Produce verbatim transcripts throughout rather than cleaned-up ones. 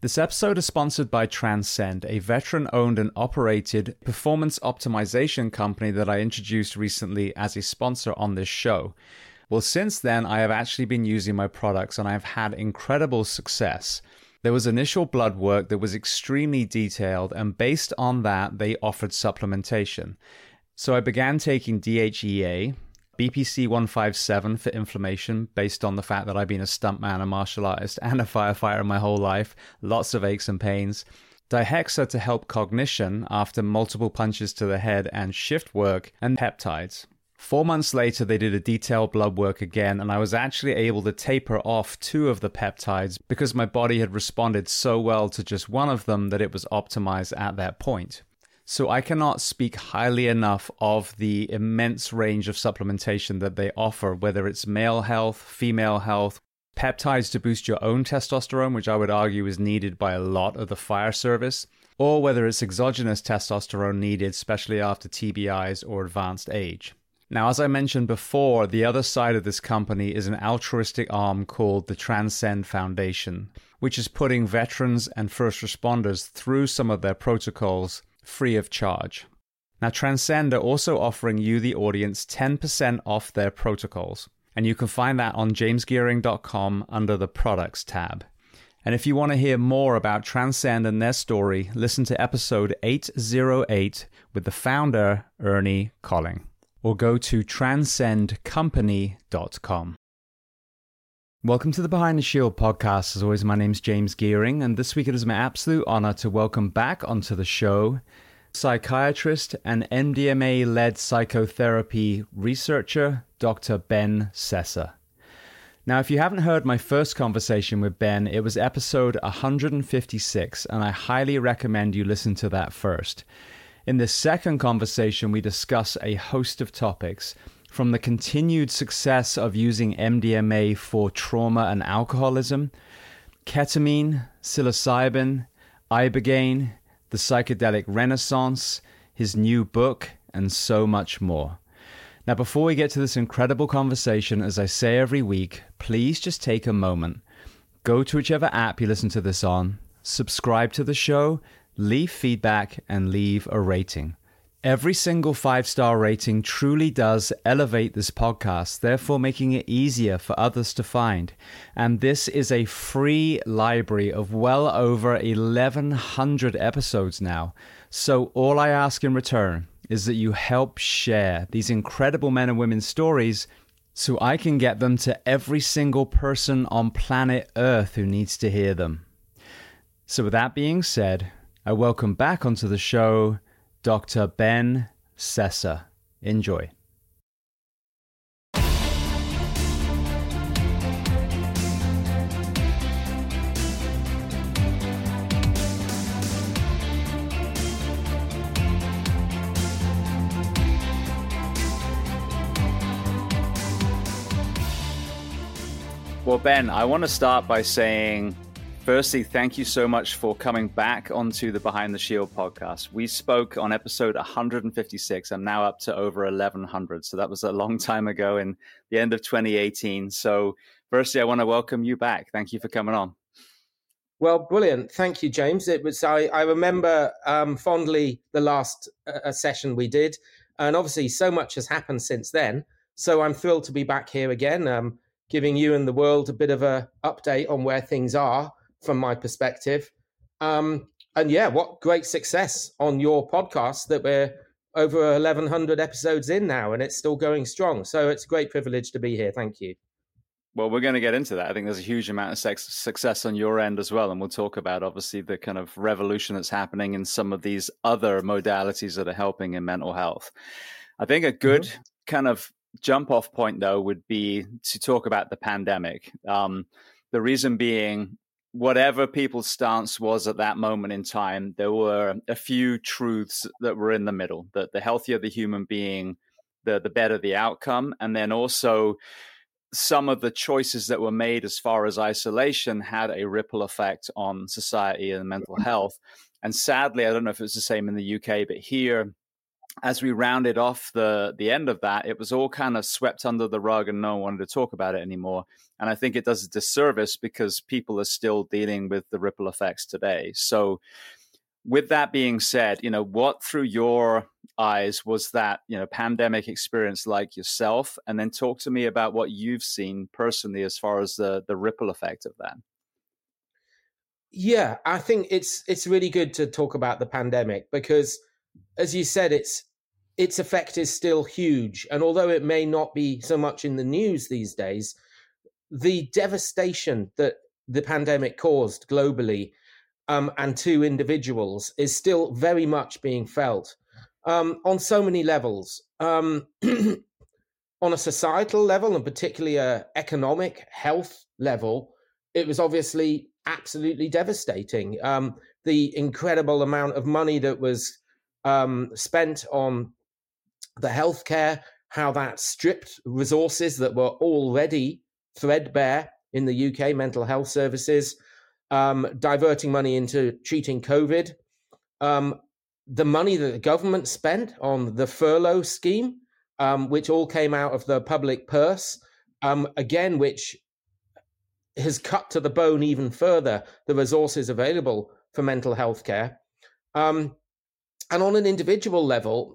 This episode is sponsored by Transcend, a veteran-owned and operated performance optimization company that I introduced recently as a sponsor on this show. Well, since then, I have actually been using my products and I've had incredible success. There was initial blood work that was extremely detailed, and based on that, they offered supplementation. So I began taking D H E A, B P C one fifty-seven for inflammation, based on the fact that I've been a stuntman, a martial artist, and a firefighter my whole life. Lots of aches and pains. Dihexa to help cognition after multiple punches to the head and shift work, and peptides. Four months later, they did a detailed blood work again, and I was actually able to taper off two of the peptides because my body had responded so well to just one of them that it was optimized at that point. So I cannot speak highly enough of the immense range of supplementation that they offer, whether it's male health, female health, peptides to boost your own testosterone, which I would argue is needed by a lot of the fire service, or whether it's exogenous testosterone needed, especially after T B Is or advanced age. Now, as I mentioned before, the other side of this company is an altruistic arm called the Transcend Foundation, which is putting veterans and first responders through some of their protocols free of charge. Now, Transcend are also offering you, the audience, ten percent off their protocols. And you can find that on james gearing dot com under the Products tab. And if you want to hear more about Transcend and their story, listen to episode eight oh eight with the founder, Ernie Colling. Or go to transcend company dot com. Welcome to the Behind the Shield podcast. As always, my name's James Gearing, and this week it is my absolute honor to welcome back onto the show psychiatrist and M D M A-led psychotherapy researcher, Doctor Ben Sessa. Now, if you haven't heard my first conversation with Ben, it was episode one fifty-six, and I highly recommend you listen to that first. In this second conversation, we discuss a host of topics, from the continued success of using M D M A for trauma and alcoholism, ketamine, psilocybin, ibogaine, the psychedelic renaissance, his new book, and so much more. Now, before we get to this incredible conversation, as I say every week, please just take a moment. Go to whichever app you listen to this on, subscribe to the show, leave feedback, and leave a rating. Every single five-star rating truly does elevate this podcast, therefore making it easier for others to find. And this is a free library of well over eleven hundred episodes now. So all I ask in return is that you help share these incredible men and women's stories so I can get them to every single person on planet Earth who needs to hear them. So with that being said, I welcome back onto the show Doctor Ben Sessa. Enjoy. Well, Ben, I want to start by saying, firstly, thank you so much for coming back onto the Behind the Shield podcast. We spoke on episode one fifty-six. I'm now up to over eleven hundred. So that was a long time ago in the end of twenty eighteen. So firstly, I want to welcome you back. Thank you for coming on. Well, brilliant. Thank you, James. It was I, I remember um, fondly the last uh, session we did. And obviously, so much has happened since then. So I'm thrilled to be back here again, um, giving you and the world a bit of a update on where things are from my perspective. Um, and yeah, what great success on your podcast that we're over eleven hundred episodes in now and it's still going strong. So it's a great privilege to be here. Thank you. Well, we're going to get into that. I think there's a huge amount of sex- success on your end as well. And we'll talk about, obviously, the kind of revolution that's happening in some of these other modalities that are helping in mental health. I think a good mm-hmm. kind of jump off point, though, would be to talk about the pandemic. Um, the reason being, whatever people's stance was at that moment in time, there were a few truths that were in the middle, that the healthier the human being, the, the better the outcome. And then also some of the choices that were made as far as isolation had a ripple effect on society and mental health. And sadly, I don't know if it's the same in the U K, but here as we rounded off the the end of that, it was all kind of swept under the rug and no one wanted to talk about it anymore. And I think it does a disservice because people are still dealing with the ripple effects today. So with that being said, you know, what through your eyes was that, you know, pandemic experience like yourself? And then talk to me about what you've seen personally as far as the the ripple effect of that. Yeah, I think it's it's really good to talk about the pandemic because, as you said, it's its effect is still huge. And although it may not be so much in the news these days, the devastation that the pandemic caused globally um, and to individuals is still very much being felt um, on so many levels. Um, on a societal level, and particularly a economic health level, it was obviously absolutely devastating. Um, the incredible amount of money that was um, spent on the healthcare, how that stripped resources that were already threadbare in the U K mental health services, um, diverting money into treating COVID. Um, the money that the government spent on the furlough scheme, um, which all came out of the public purse, um, again, which has cut to the bone even further the resources available for mental health care. Um, and on an individual level,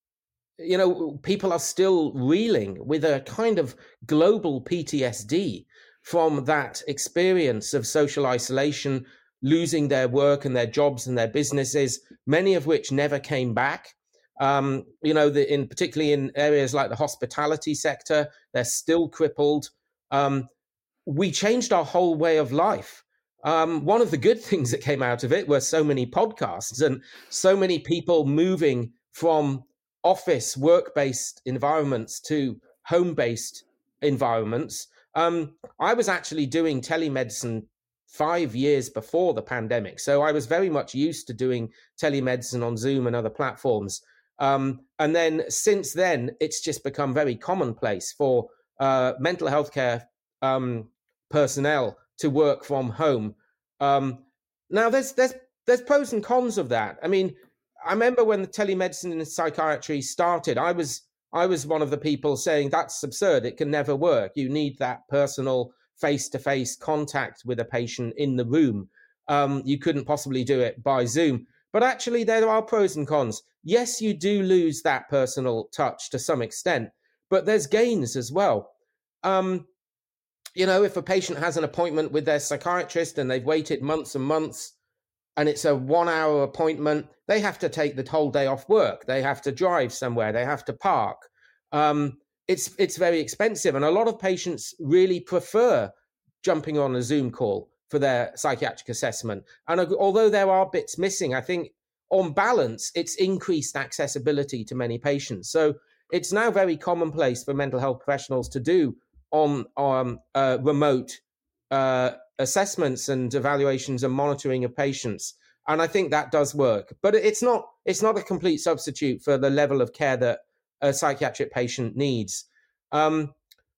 you know, people are still reeling with a kind of global P T S D from that experience of social isolation, losing their work and their jobs and their businesses, many of which never came back. Um, you know, the, in particularly in areas like the hospitality sector, they're still crippled. Um, we changed our whole way of life. Um, one of the good things that came out of it were so many podcasts and so many people moving from office work-based environments to home-based environments. Um, I was actually doing telemedicine five years before the pandemic. So I was very much used to doing telemedicine on Zoom and other platforms. Um, and then since then, it's just become very commonplace for uh, mental health care um, personnel to work from home. Um, now, there's there's there's pros and cons of that. I mean, I remember when the telemedicine and psychiatry started, I was I was one of the people saying that's absurd. It can never work. You need that personal face-to-face contact with a patient in the room. Um, you couldn't possibly do it by Zoom. But actually, there are pros and cons. Yes, you do lose that personal touch to some extent, but there's gains as well. Um, you know, if a patient has an appointment with their psychiatrist and they've waited months and months, and it's a one-hour appointment, they have to take the whole day off work. They have to drive somewhere. They have to park. Um, it's it's very expensive, and a lot of patients really prefer jumping on a Zoom call for their psychiatric assessment. And although there are bits missing, I think on balance, it's increased accessibility to many patients. So it's now very commonplace for mental health professionals to do on um, uh, remote uh, assessments and evaluations and monitoring of patients. And I think that does work. But it's not it's not a complete substitute for the level of care that a psychiatric patient needs. Um,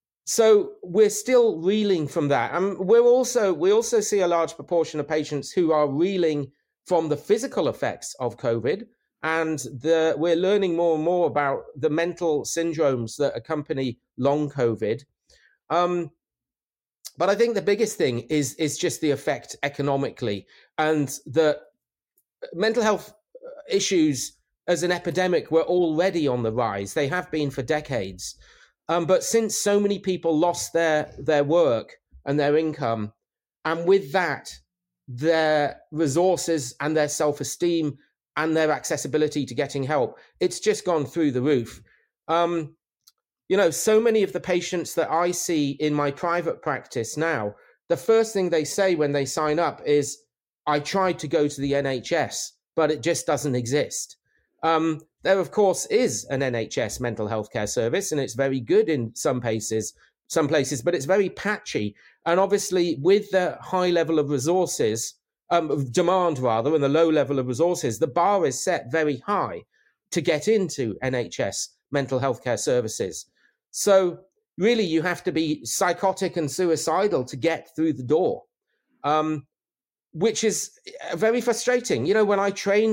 so we're still reeling from that. And we're also we also see a large proportion of patients who are reeling from the physical effects of COVID. And the, we're learning more and more about the mental syndromes that accompany long COVID. Um, but I think the biggest thing is is just the effect economically, and the mental health issues as an epidemic were already on the rise. They have been for decades. Um, but since so many people lost their, their work and their income, and with that, their resources and their self-esteem and their accessibility to getting help, it's just gone through the roof. Um, you know, so many of the patients that I see in my private practice now, the first thing they say when they sign up is, I tried to go to the N H S, but it just doesn't exist. Um, there, of course, is an N H S mental health care service, and it's very good in some places, some places, but it's very patchy. And obviously, with the high level of resources, um, demand rather, and the low level of resources, the bar is set very high to get into N H S mental health care services. So really, you have to be psychotic and suicidal to get through the door, um, which is very frustrating. You know, when I trained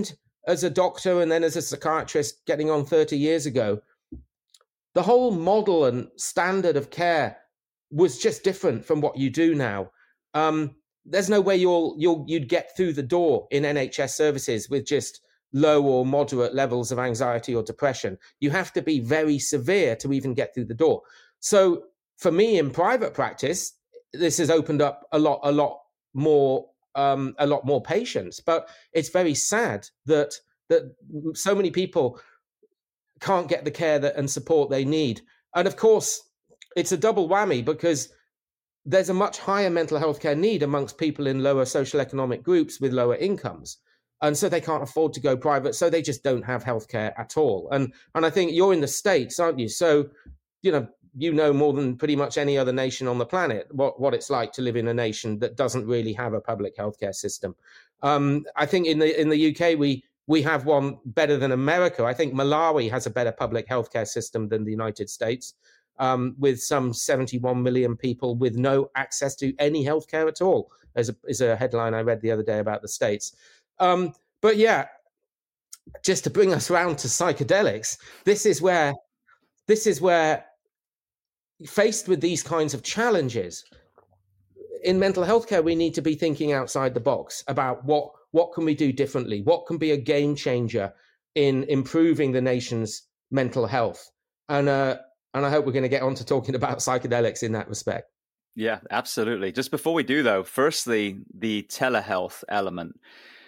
as a doctor and then as a psychiatrist getting on thirty years ago, the whole model and standard of care was just different from what you do now. Um, there's no way you'll you'll you'd get through the door in N H S services with just low or moderate levels of anxiety or depression. You have to be very severe to even get through the door. So for me in private practice, this has opened up a lot, a lot more, um, a lot more patients. But it's very sad that that so many people can't get the care that and support they need. And of course, it's a double whammy because there's a much higher mental health care need amongst people in lower socioeconomic groups with lower incomes. And so they can't afford to go private. So they just don't have healthcare at all. And and I think you're in the States, aren't you? So, you know, you know more than pretty much any other nation on the planet what, what it's like to live in a nation that doesn't really have a public healthcare system. Um, I think in the in the U K, we we have one better than America. I think Malawi has a better public healthcare system than the United States, um, with some seventy-one million people with no access to any healthcare at all, as a, is a headline I read the other day about the States. Um, but yeah, just to bring us round to psychedelics, this is where, this is where, faced with these kinds of challenges in mental health care, we need to be thinking outside the box about what what can we do differently, what can be a game changer in improving the nation's mental health, and uh, and I hope we're going to get on to talking about psychedelics in that respect. Yeah, absolutely. Just before we do, though, firstly, the telehealth element.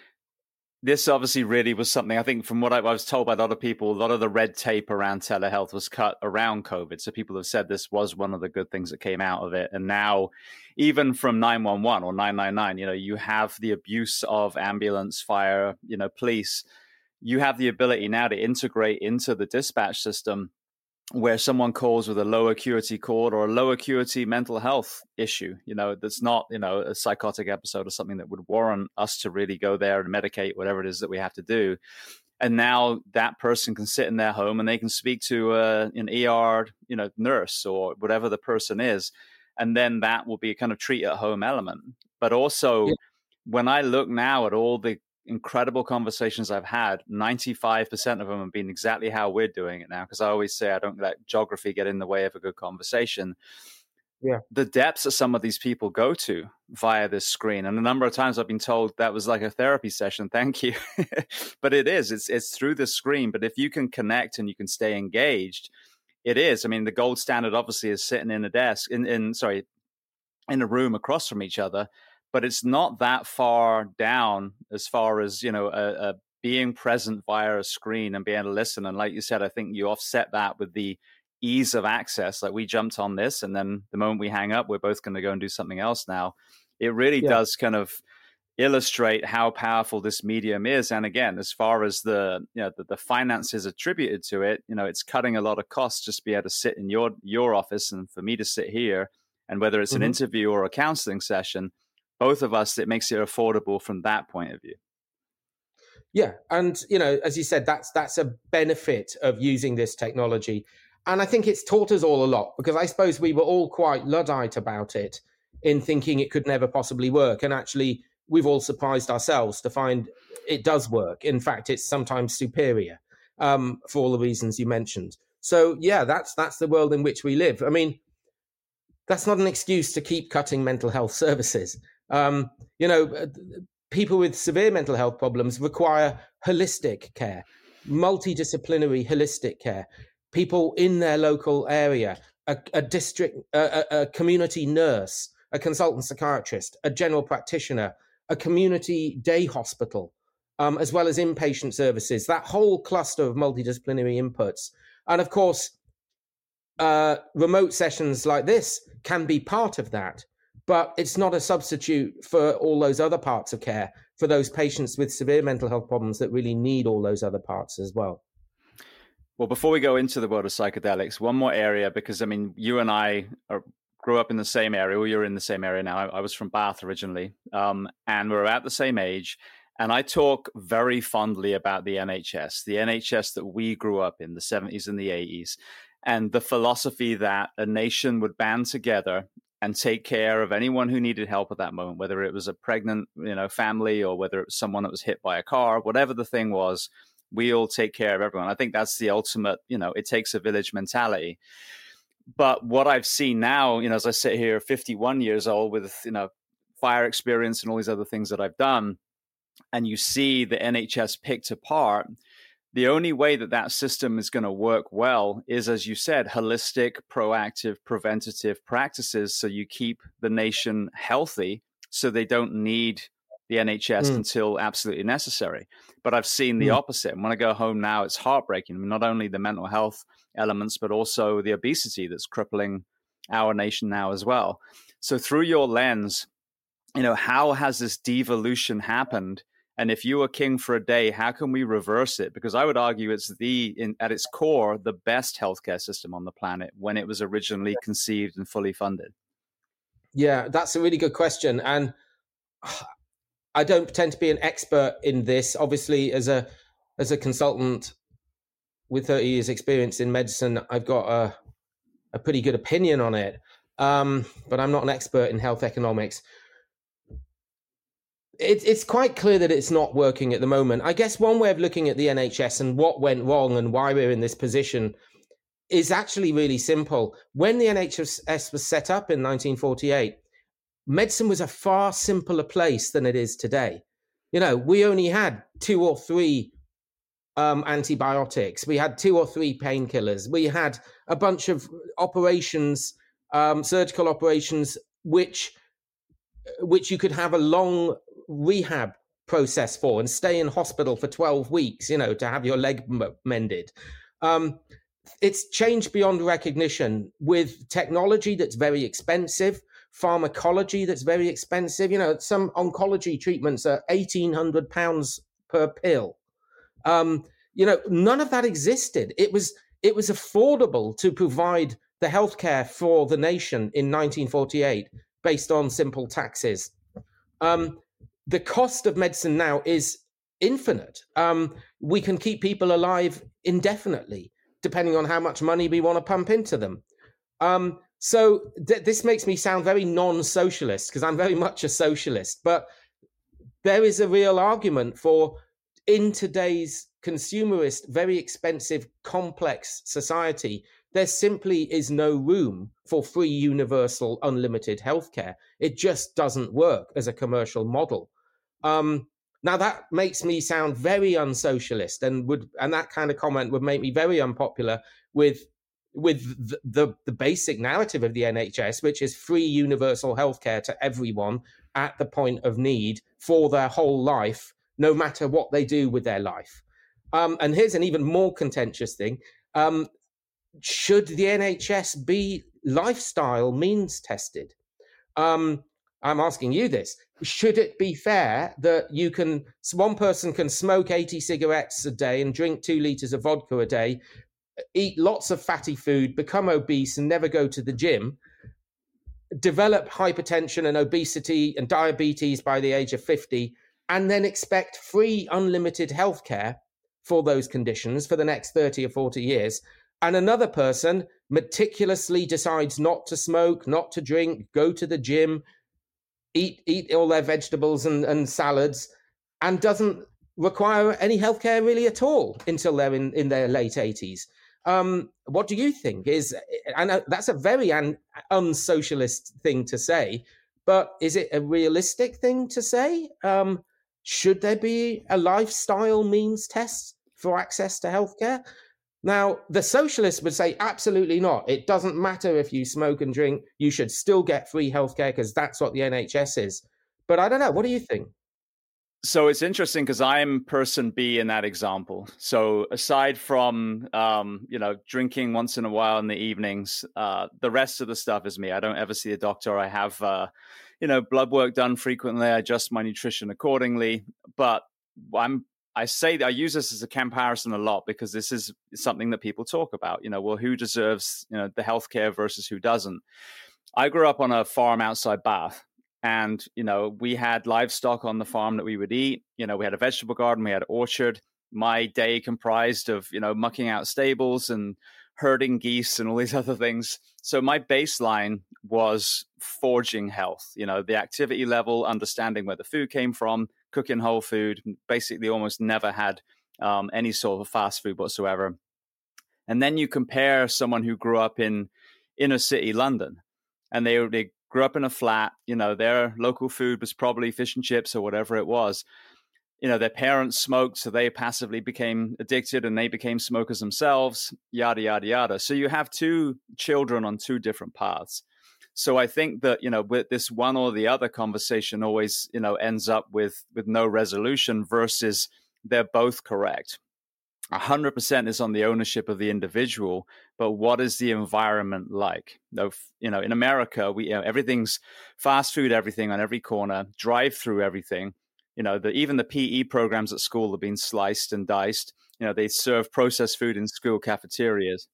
This obviously really was something, I think, from what I, I was told by a lot of people, a lot of the red tape around telehealth was cut around COVID. So people have said this was one of the good things that came out of it. And now, even from nine one one or nine nine nine, you know, you have the abuse of ambulance, fire, you know, police. You have the ability now to integrate into the dispatch system where someone calls with a low acuity call or a low acuity mental health issue, you know, that's not, you know, a psychotic episode or something that would warrant us to really go there and medicate whatever it is that we have to do. And now that person can sit in their home and they can speak to uh, an E R, you know, nurse or whatever the person is. And then that will be a kind of treat at home element. But also, yeah. When I look now at all the incredible conversations I've had, ninety-five percent of them have been exactly how we're doing it now. Because I always say I don't let geography get in the way of a good conversation. Yeah, the depths that some of these people go to via this screen, and a number of times I've been told that was like a therapy session. Thank you, but it is. It's it's through the screen. But if you can connect and you can stay engaged, it is. I mean, the gold standard obviously is sitting in a desk in in sorry in a room across from each other. But it's not that far down as far as, you know, a, a being present via a screen and being able to listen. And like you said, I think you offset that with the ease of access. Like we jumped on this, and then the moment we hang up, we're both going to go and do something else now. It really yeah. does kind of illustrate how powerful this medium is. And again, as far as the, you know, the, the finances attributed to it, you know, it's cutting a lot of costs just to be able to sit in your, your office and for me to sit here. And whether it's mm-hmm. an interview or a counseling session, both of us, it makes it affordable from that point of view. Yeah. And, you know, as you said, that's that's a benefit of using this technology. And I think it's taught us all a lot, because I suppose we were all quite Luddite about it in thinking it could never possibly work. And actually, we've all surprised ourselves to find it does work. In fact, it's sometimes superior um, for all the reasons you mentioned. So, yeah, that's that's the world in which we live. I mean, that's not an excuse to keep cutting mental health services. Um, you know, people with severe mental health problems require holistic care, multidisciplinary holistic care. People in their local area, a, a district, a, a community nurse, a consultant psychiatrist, a general practitioner, a community day hospital, um, as well as inpatient services, that whole cluster of multidisciplinary inputs. And of course, uh, remote sessions like this can be part of that. But it's not a substitute for all those other parts of care for those patients with severe mental health problems that really need all those other parts as well. Well, before we go into the world of psychedelics, one more area, because, I mean, you and I are, grew up in the same area. Well, you're in the same area now. I, I was from Bath originally, um, and we're about the same age. And I talk very fondly about the N H S, the N H S that we grew up in, the seventies and the eighties, and the philosophy that a nation would band together and take care of anyone who needed help at that moment, whether it was a pregnant, you know, family or whether it was someone that was hit by a car, whatever the thing was, we all take care of everyone. I think that's the ultimate, you know, it takes a village mentality. But what I've seen now, you know, as I sit here fifty-one years old with, you know, fire experience and all these other things that I've done, and you see the N H S picked apart, the only way that that system is going to work well is, as you said, holistic, proactive, preventative practices. So you keep the nation healthy so they don't need the N H S mm. until absolutely necessary. But I've seen the mm. opposite. And when I go home now, it's heartbreaking. Not only the mental health elements, but also the obesity that's crippling our nation now as well. So through your lens, you know, how has this devolution happened? And if you were king for a day, how can we reverse it? Because I would argue it's the, in, at its core, the best healthcare system on the planet when it was originally conceived and fully funded. Yeah, that's a really good question. And I don't pretend to be an expert in this. Obviously, as a as a consultant with thirty years experience in medicine, I've got a, a pretty good opinion on it. Um, but I'm not an expert in health economics. It, it's quite clear that it's not working at the moment. I guess one way of looking at the N H S and what went wrong and why we're in this position is actually really simple. When the N H S was set up in nineteen forty-eight, medicine was a far simpler place than it is today. You know, we only had two or three um, antibiotics. We had two or three painkillers. We had a bunch of operations, um, surgical operations, which which you could have a long rehab process for and stay in hospital for twelve weeks, you know, to have your leg m- mended. Um, it's changed beyond recognition with technology that's very expensive, pharmacology that's very expensive. You know, some oncology treatments are eighteen hundred pounds per pill. Um, you know, none of that existed. It was it was affordable to provide the healthcare for the nation in nineteen forty-eight based on simple taxes. Um, the cost of medicine now is infinite. Um, we can keep people alive indefinitely, depending on how much money we want to pump into them. Um, so th- this makes me sound very non-socialist because I'm very much a socialist, but there is a real argument for, in today's consumerist, very expensive, complex society, there simply is no room for free, universal, unlimited healthcare. It just doesn't work as a commercial model. Um, now that makes me sound very unsocialist, and would and that kind of comment would make me very unpopular with with the, the, the basic narrative of the N H S, which is free, universal healthcare to everyone at the point of need for their whole life, no matter what they do with their life. Um, and here's an even more contentious thing. Um, should the N H S be lifestyle means tested? Um, I'm asking you this. Should it be fair that you can, one person can smoke eighty cigarettes a day and drink two liters of vodka a day, eat lots of fatty food, become obese and never go to the gym, develop hypertension and obesity and diabetes by the age of fifty, and then expect free, unlimited healthcare for those conditions for the next thirty or forty years? And another person meticulously decides not to smoke, not to drink, go to the gym, eat eat all their vegetables and, and salads, and doesn't require any healthcare really at all until they're in, in their late eighties. Um, what do you think? Is and that's a very un, unsocialist thing to say, but is it a realistic thing to say? Um, should there be a lifestyle means test for access to healthcare? Now, the socialists would say absolutely not. It doesn't matter if you smoke and drink. You should still get free healthcare because that's what the N H S is. But I don't know. What do you think? So it's interesting because I'm person B in that example. So aside from, um, you know, drinking once in a while in the evenings, uh, the rest of the stuff is me. I don't ever see a doctor. I have, uh, you know, blood work done frequently. I adjust my nutrition accordingly. But I'm I say that I use this as a comparison a lot because this is something that people talk about. You know, well, who deserves, you know, the healthcare versus who doesn't? I grew up on a farm outside Bath. And, you know, we had livestock on the farm that we would eat. You know, we had a vegetable garden, we had an orchard. My day comprised of, you know, mucking out stables and herding geese and all these other things. So my baseline was foraging health, you know, the activity level, understanding where the food came from, cooking whole food, basically almost never had um, any sort of fast food whatsoever. And then you compare someone who grew up in inner city London, and they, they grew up in a flat, you know, their local food was probably fish and chips or whatever it was. You know, their parents smoked, so they passively became addicted and they became smokers themselves, yada, yada, yada. So you have two children on two different paths. So I think that, you know, with this one or the other conversation always, you know, ends up with, with no resolution versus they're both correct. one hundred percent is on the ownership of the individual, but what is the environment like? You know, in America, we, you know, everything's fast food, everything on every corner, drive through everything. You know, the, even the P E programs at school have been sliced and diced. You know, they serve processed food in school cafeterias.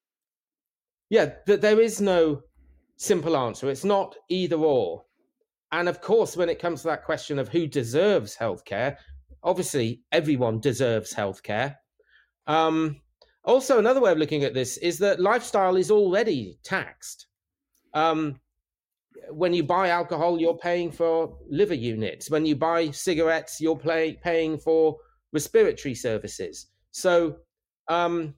Yeah, th- there is no simple answer. It's not either or. And of course, when it comes to that question of who deserves healthcare, obviously everyone deserves healthcare. Um, also, another way of looking at this is that lifestyle is already taxed. Um, When you buy alcohol, you're paying for liver units. When you buy cigarettes, you're play, paying for respiratory services. So um,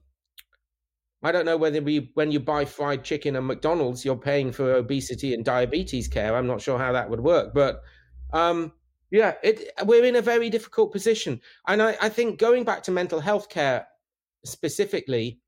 I don't know whether we, when you buy fried chicken at McDonald's, you're paying for obesity and diabetes care. I'm not sure how that would work. But um, yeah, it, we're in a very difficult position. And I, I think going back to mental health care specifically,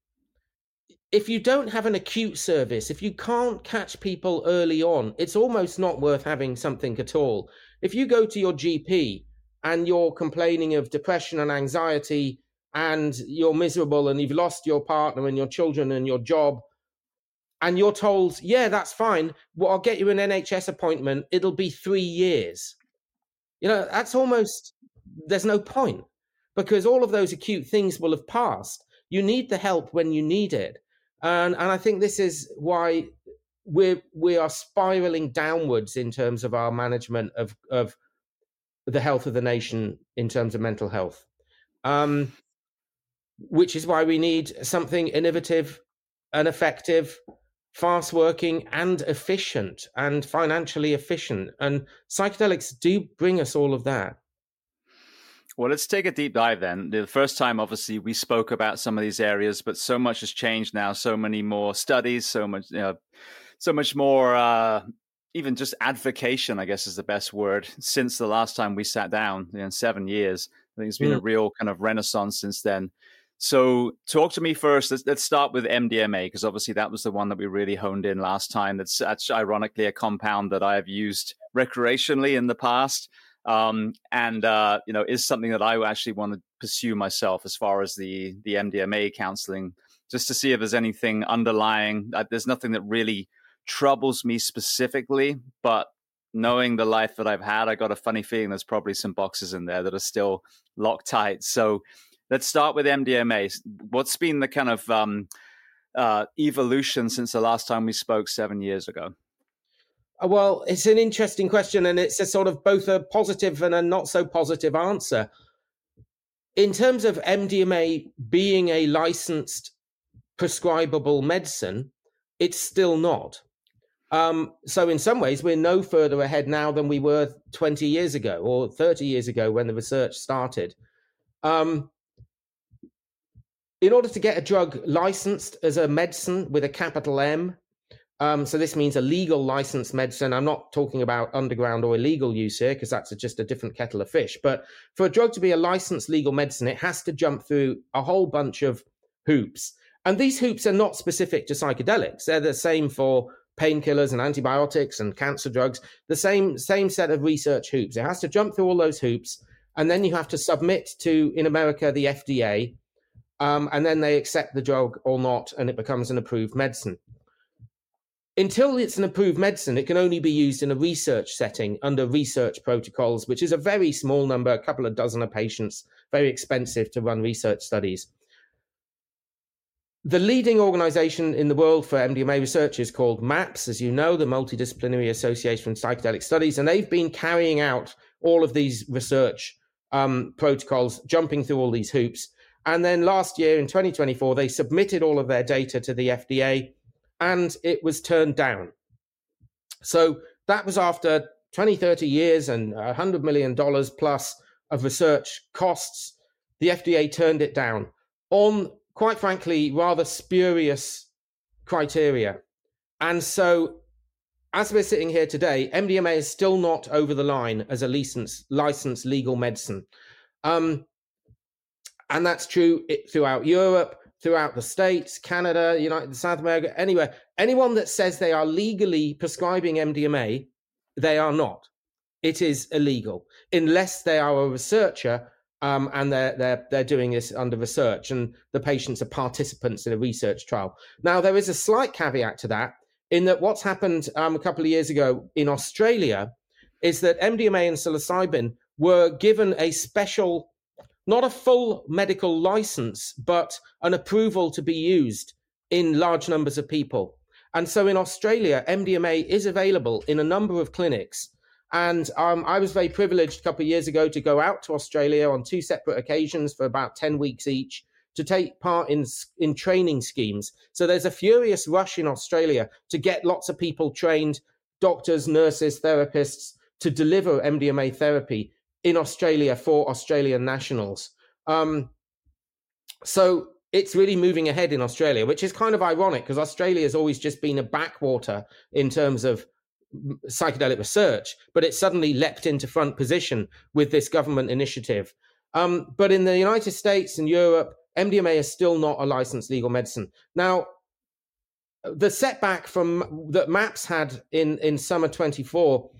if you don't have an acute service, if you can't catch people early on, it's almost not worth having something at all. If you go to your G P and you're complaining of depression and anxiety and you're miserable and you've lost your partner and your children and your job, and you're told, yeah, that's fine, well, I'll get you an N H S appointment, it'll be three years. You know, that's almost, there's no point, because all of those acute things will have passed. You need the help when you need it. And, and I think this is why we're, we are spiraling downwards in terms of our management of, of the health of the nation in terms of mental health, um, which is why we need something innovative and effective, fast working and efficient and financially efficient. And psychedelics do bring us all of that. Well, let's take a deep dive then. The first time, obviously, we spoke about some of these areas, but so much has changed now. So many more studies, so much, you know, so much more, uh, even just advocation, I guess is the best word, since the last time we sat down, you know, seven years. I think it's been mm. a real kind of renaissance since then. So talk to me first. Let's, let's start with M D M A, because obviously that was the one that we really honed in last time. That's, that's ironically a compound that I have used recreationally in the past. Um, and, uh, you know, is something that I actually want to pursue myself as far as the, the M D M A counseling, just to see if there's anything underlying. Uh, there's nothing that really troubles me specifically, but knowing the life that I've had, I got a funny feeling there's probably some boxes in there that are still locked tight. So let's start with M D M A. What's been the kind of um, uh, evolution since the last time we spoke seven years ago? Well, it's an interesting question, and it's a sort of both a positive and a not so positive answer. In terms of M D M A being a licensed prescribable medicine, it's still not. Um, so in some ways, we're no further ahead now than we were twenty years ago or thirty years ago when the research started. Um, in order to get a drug licensed as a medicine with a capital M, Um, so this means a legal licensed medicine. I'm not talking about underground or illegal use here, because that's a, just a different kettle of fish. But for a drug to be a licensed legal medicine, it has to jump through a whole bunch of hoops. And these hoops are not specific to psychedelics. They're the same for painkillers and antibiotics and cancer drugs, the same, same set of research hoops. It has to jump through all those hoops. And then you have to submit to, in America, the F D A. Um, and then they accept the drug or not, and it becomes an approved medicine. Until it's an approved medicine, it can only be used in a research setting under research protocols, which is a very small number, a couple of dozen of patients, very expensive to run research studies. The leading organization in the world for M D M A research is called MAPS, as you know, the Multidisciplinary Association for Psychedelic Studies, and they've been carrying out all of these research um, protocols, jumping through all these hoops. And then last year in twenty twenty-four, they submitted all of their data to the F D A and it was turned down. So that was after twenty, thirty years and one hundred million dollars plus of research costs. The F D A turned it down on, quite frankly, rather spurious criteria. And so as we're sitting here today, M D M A is still not over the line as a licensed, licensed legal medicine. Um, and that's true throughout Europe, throughout the States, Canada, United, South America, anywhere. Anyone that says they are legally prescribing M D M A, they are not. It is illegal unless they are a researcher um, and they're, they're, they're doing this under research and the patients are participants in a research trial. Now, there is a slight caveat to that in that what's happened um, a couple of years ago in Australia is that M D M A and psilocybin were given a special, not a full medical license, but an approval to be used in large numbers of people. And so in Australia, M D M A is available in a number of clinics. And um, I was very privileged a couple of years ago to go out to Australia on two separate occasions for about ten weeks each to take part in, in training schemes. So there's a furious rush in Australia to get lots of people trained, doctors, nurses, therapists, to deliver M D M A therapy in Australia for Australian nationals. Um, so it's really moving ahead in Australia, which is kind of ironic because Australia has always just been a backwater in terms of psychedelic research, but it suddenly leapt into front position with this government initiative. Um, but in the United States and Europe, M D M A is still not a licensed legal medicine. Now, the setback from that MAPS had in, in summer twenty-four,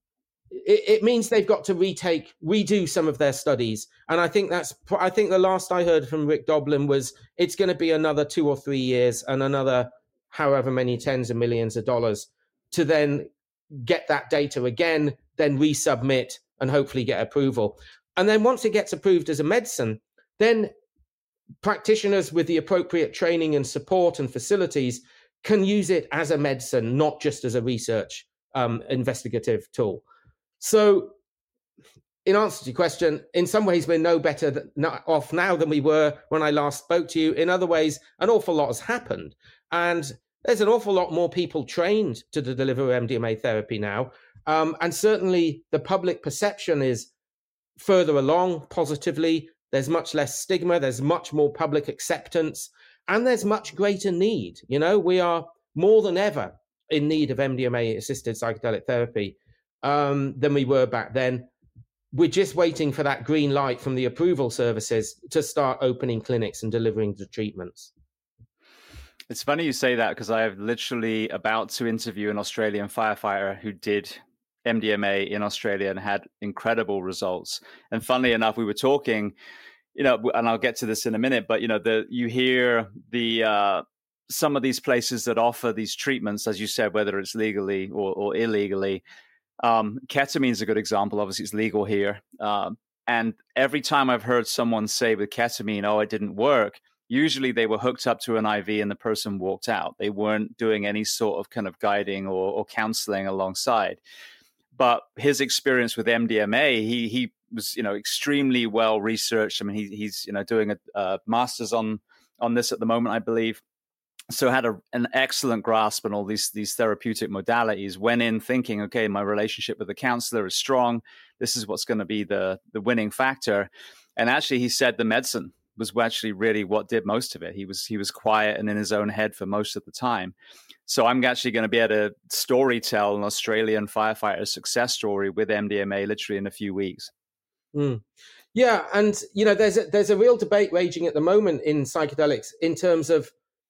it, it means they've got to retake, redo some of their studies. And I think that's, I think the last I heard from Rick Doblin was it's going to be another two or three years and another however many tens of millions of dollars to then get that data again, then resubmit and hopefully get approval. And then once it gets approved as a medicine, then practitioners with the appropriate training and support and facilities can use it as a medicine, not just as a research um, investigative tool. So in answer to your question, in some ways, we're no better than, not off now than we were when I last spoke to you. In other ways, an awful lot has happened. And there's an awful lot more people trained to deliver M D M A therapy now. Um, and certainly the public perception is further along positively. There's much less stigma. There's much more public acceptance. And there's much greater need. You know, we are more than ever in need of M D M A-assisted psychedelic therapy um, than we were back then. We're just waiting for that green light from the approval services to start opening clinics and delivering the treatments. It's funny you say that because I am literally about to interview an Australian firefighter who did M D M A in Australia and had incredible results. And funnily enough, we were talking, you know, and I'll get to this in a minute, but, you know, the you hear the uh, some of these places that offer these treatments, as you said, whether it's legally or, or illegally. Um, ketamine is a good example. Obviously, it's legal here. Um, and every time I've heard someone say with ketamine, oh, it didn't work, usually they were hooked up to an I V and the person walked out. They weren't doing any sort of kind of guiding or, or counseling alongside. But his experience with M D M A, he he was, you know, extremely well researched. I mean, he, he's, you know, doing a, a master's on on this at the moment, I believe. So had a, an excellent grasp on all these these therapeutic modalities. Went in thinking, okay, my relationship with the counselor is strong. This is what's going to be the the winning factor. And actually, he said the medicine was actually really what did most of it. He was he was quiet and in his own head for most of the time. So I'm actually going to be able to story tell an Australian firefighter success story with M D M A literally in a few weeks. Mm. Yeah, and you know, there's a, there's a real debate raging at the moment in psychedelics in terms of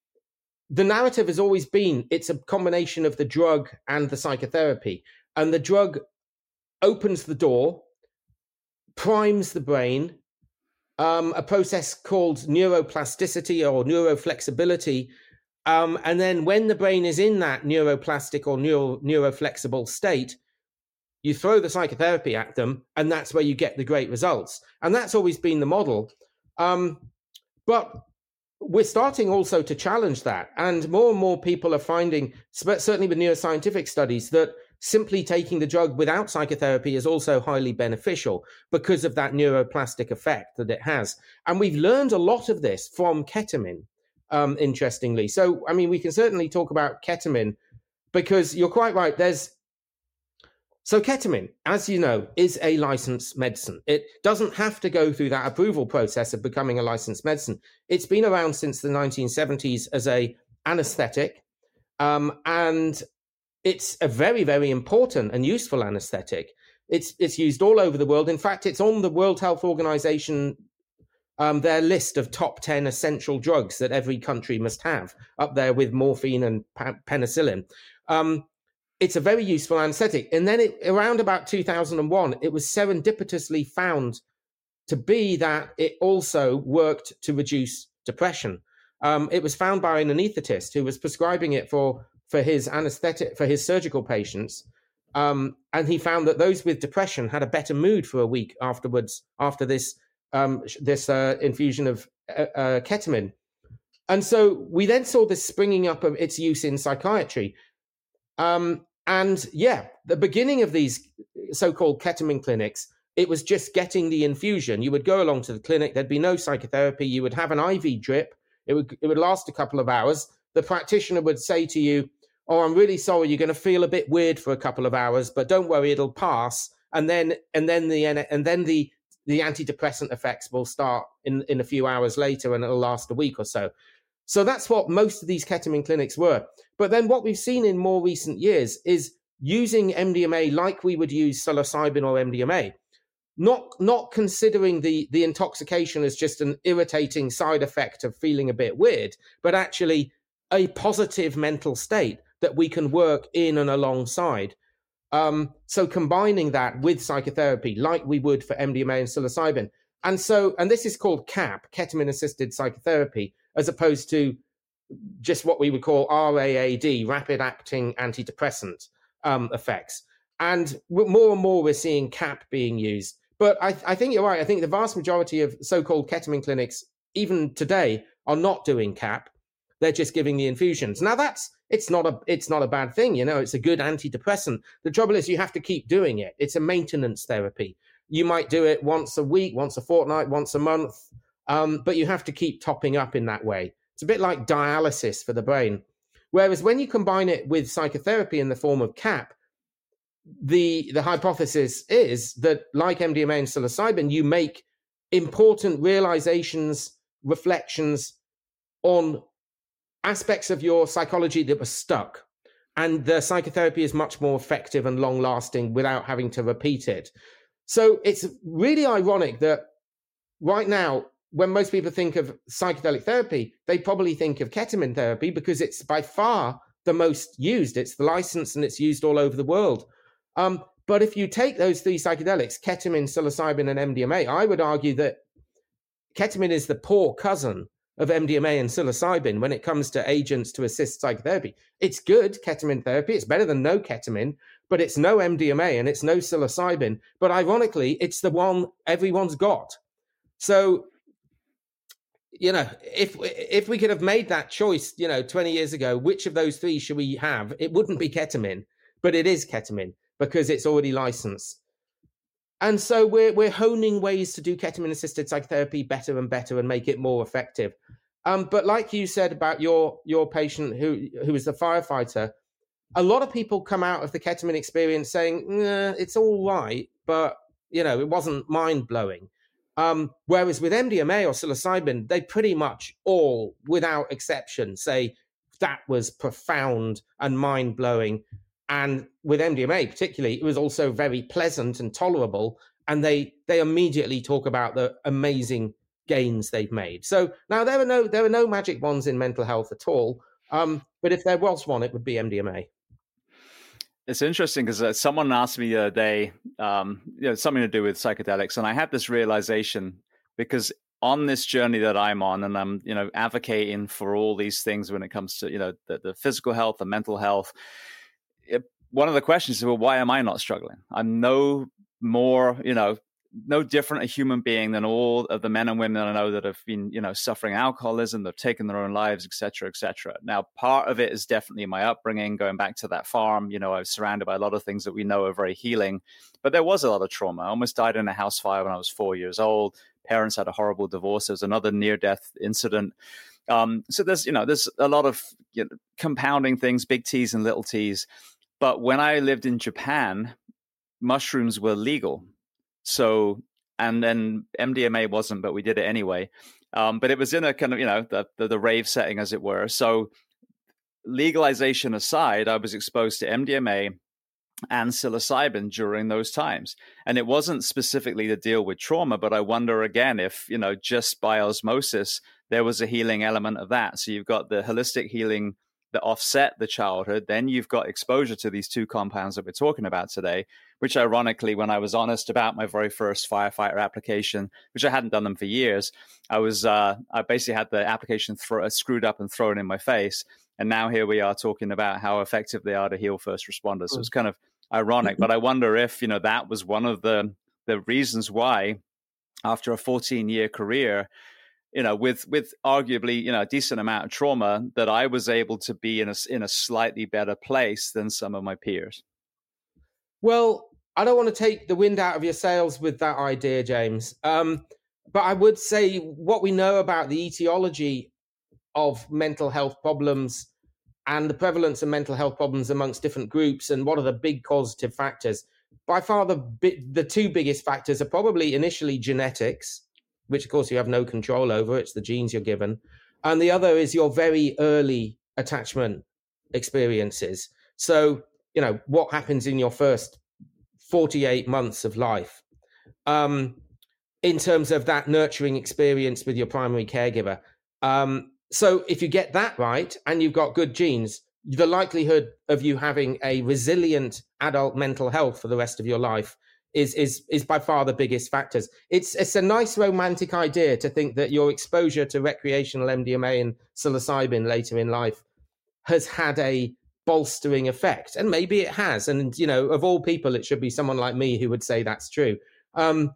the narrative has always been it's a combination of the drug and the psychotherapy, and the drug opens the door, primes the brain. Um, a process called neuroplasticity or neuroflexibility. Um, and then when the brain is in that neuroplastic or neuro, neuroflexible state, you throw the psychotherapy at them, and that's where you get the great results. And that's always been the model. Um, but we're starting also to challenge that. And more and more people are finding, certainly with neuroscientific studies, that simply taking the drug without psychotherapy is also highly beneficial because of that neuroplastic effect that it has. And we've learned a lot of this from ketamine, um, interestingly. So, I mean, we can certainly talk about ketamine because you're quite right. There's So ketamine, as you know, is a licensed medicine. It doesn't have to go through that approval process of becoming a licensed medicine. It's been around since the nineteen seventies as a anesthetic, um, and it's a very, very important and useful anesthetic. It's it's used all over the world. In fact, it's on the World Health Organization, um, their list of top ten essential drugs that every country must have, up there with morphine and penicillin. Um, It's a very useful anesthetic. And then it, around about two thousand one, it was serendipitously found to be that it also worked to reduce depression. Um, it was found by an anesthetist who was prescribing it for, for his anesthetic, for his surgical patients. Um, and he found that those with depression had a better mood for a week afterwards, after this, um, this uh, infusion of uh, uh, ketamine. And so we then saw this springing up of its use in psychiatry. Um, And yeah, the beginning of these so-called ketamine clinics, it was just getting the infusion. You would go along to the clinic, there'd be no psychotherapy. You would have an I V drip. It would it would last a couple of hours. The practitioner would say to you, "Oh, I'm really sorry, you're going to feel a bit weird for a couple of hours, but don't worry, it'll pass." And then and then the and then the the antidepressant effects will start in, in a few hours later, and it'll last a week or so. So that's what most of these ketamine clinics were. But then what we've seen in more recent years is using M D M A like we would use psilocybin or M D M A, not, not considering the, the intoxication as just an irritating side effect of feeling a bit weird, but actually a positive mental state that we can work in and alongside. Um, so combining that with psychotherapy like we would for M D M A and psilocybin. And so, and this is called C A P, ketamine-assisted psychotherapy, as opposed to just what we would call R A A D, rapid-acting antidepressant um, effects. And more and more we're seeing C A P being used. But I, I think you're right. I think the vast majority of so-called ketamine clinics, even today, are not doing C A P. They're just giving the infusions. Now that's it's not a it's not a bad thing, you know. It's a good antidepressant. The trouble is you have to keep doing it. It's a maintenance therapy. You might do it once a week, once a fortnight, once a month, um, but you have to keep topping up in that way. It's a bit like dialysis for the brain. Whereas when you combine it with psychotherapy in the form of C A P, the the hypothesis is that, like M D M A and psilocybin, you make important realizations, reflections on aspects of your psychology that were stuck. And the psychotherapy is much more effective and long-lasting without having to repeat it. So it's really ironic that right now, when most people think of psychedelic therapy, they probably think of ketamine therapy because it's by far the most used. It's the license and it's used all over the world. Um, but if you take those three psychedelics, ketamine, psilocybin, and M D M A, I would argue that ketamine is the poor cousin of M D M A and psilocybin when it comes to agents to assist psychotherapy. It's good, ketamine therapy. It's better than no ketamine, but it's no M D M A and it's no psilocybin. But ironically, it's the one everyone's got. So, you know, if if we could have made that choice, you know, twenty years ago, which of those three should we have? It wouldn't be ketamine, but it is ketamine because it's already licensed. And so we're we're honing ways to do ketamine-assisted psychotherapy better and better and make it more effective. Um, but like you said about your your patient who who was the firefighter, a lot of people come out of the ketamine experience saying, nah, it's all right, but you know, it wasn't mind-blowing. Um, whereas with M D M A or psilocybin, they pretty much all, without exception, say that was profound and mind-blowing. And with M D M A particularly, it was also very pleasant and tolerable. And they they immediately talk about the amazing gains they've made. So now there are no there are no magic wands in mental health at all. Um, but if there was one, it would be M D M A. It's interesting because uh, someone asked me the other day, um, you know, something to do with psychedelics, and I had this realization because on this journey that I'm on, and I'm, you know, advocating for all these things when it comes to, you know, the, the physical health, the mental health. It, one of the questions is, well, why am I not struggling? I'm no more, you know, no different a human being than all of the men and women that I know that have been, you know, suffering alcoholism, they've taken their own lives, et cetera, et cetera. Now, part of it is definitely my upbringing, going back to that farm. You know, I was surrounded by a lot of things that we know are very healing, but there was a lot of trauma. I almost died in a house fire when I was four years old. Parents had a horrible divorce. There was another near-death incident. Um, so there's, you know, there's a lot of, you know, compounding things, big T's and little T's. But when I lived in Japan, mushrooms were legal. So, and then M D M A wasn't, but we did it anyway. Um, but it was in a kind of, you know, the, the, the rave setting, as it were. So legalization aside, I was exposed to M D M A and psilocybin during those times. And it wasn't specifically to deal with trauma, but I wonder again if, you know, just by osmosis, there was a healing element of that. So you've got the holistic healing that offset the childhood. Then you've got exposure to these two compounds that we're talking about today, which ironically, when I was honest about my very first firefighter application, which I hadn't done them for years, I was, uh, I basically had the application thro- screwed up and thrown in my face. And now here we are talking about how effective they are to heal first responders. So it's kind of ironic, but I wonder if, you know, that was one of the, the reasons why after a fourteen year career, you know, with, with arguably, you know, a decent amount of trauma, that I was able to be in a, in a slightly better place than some of my peers. Well, I don't want to take the wind out of your sails with that idea, James. Um, but I would say what we know about the etiology of mental health problems and the prevalence of mental health problems amongst different groups and what are the big causative factors. By far, the the two biggest factors are probably initially genetics, which of course you have no control over. It's the genes you're given. And the other is your very early attachment experiences. So, you know, what happens in your first forty-eight months of life um, in terms of that nurturing experience with your primary caregiver. Um, so if you get that right and you've got good genes, the likelihood of you having a resilient adult mental health for the rest of your life is is is by far the biggest factors. It's it's a nice romantic idea to think that your exposure to recreational M D M A and psilocybin later in life has had a bolstering effect, and maybe it has. And you know, of all people, it should be someone like me who would say that's true. Um,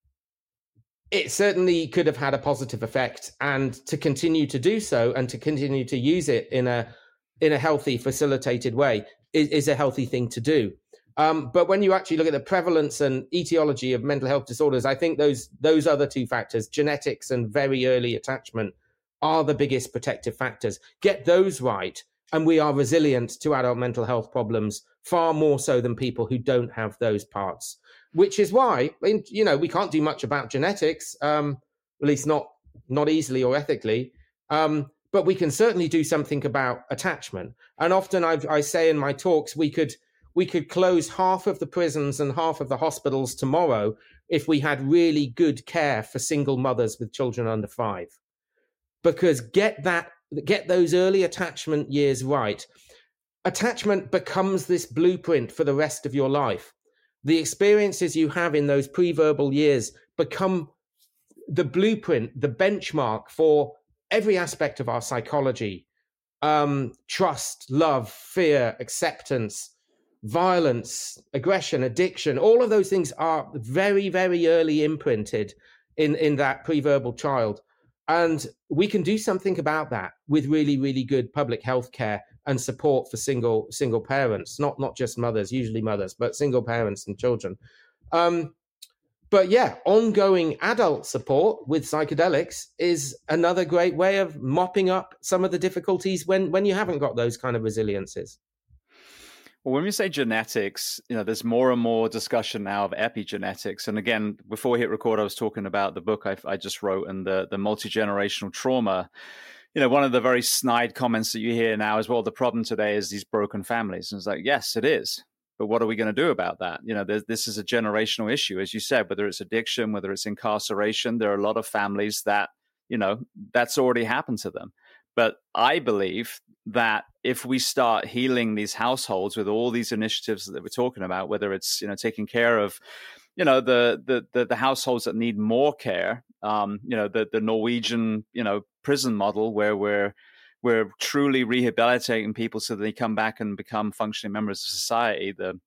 it certainly could have had a positive effect, and to continue to do so and to continue to use it in a in a healthy, facilitated way is, is a healthy thing to do. Um, but when you actually look at the prevalence and etiology of mental health disorders, I think those those other two factors, genetics and very early attachment, are the biggest protective factors. Get those right, and we are resilient to adult mental health problems far more so than people who don't have those parts. Which is why, you know, we can't do much about genetics, um, at least not not easily or ethically. Um, but we can certainly do something about attachment. And often I've, I say in my talks, we could we could close half of the prisons and half of the hospitals tomorrow if we had really good care for single mothers with children under five. Because get that, get those early attachment years right. Attachment becomes this blueprint for the rest of your life. The experiences you have in those pre-verbal years become the blueprint, the benchmark for every aspect of our psychology. Um, trust, love, fear, acceptance, violence, aggression, addiction, all of those things are very, very early imprinted in, in that pre-verbal child. And we can do something about that with really, really good public health care and support for single single parents, not not just mothers, usually mothers, but single parents and children. Um, but yeah, ongoing adult support with psychedelics is another great way of mopping up some of the difficulties when when you haven't got those kind of resiliences. Well, when we say genetics, you know, there's more and more discussion now of epigenetics. And again, before we hit record, I was talking about the book I, I just wrote and the, the multi-generational trauma. You know, one of the very snide comments that you hear now is, well, the problem today is these broken families. And it's like, yes, it is. But what are we going to do about that? You know, this is a generational issue, as you said, whether it's addiction, whether it's incarceration. There are a lot of families that, you know, that's already happened to them. But I believe that if we start healing these households with all these initiatives that we're talking about, whether it's, you know, taking care of, you know, the the the, the households that need more care, um, you know, the the Norwegian, you know, prison model where we're we're truly rehabilitating people so that they come back and become functioning members of society. The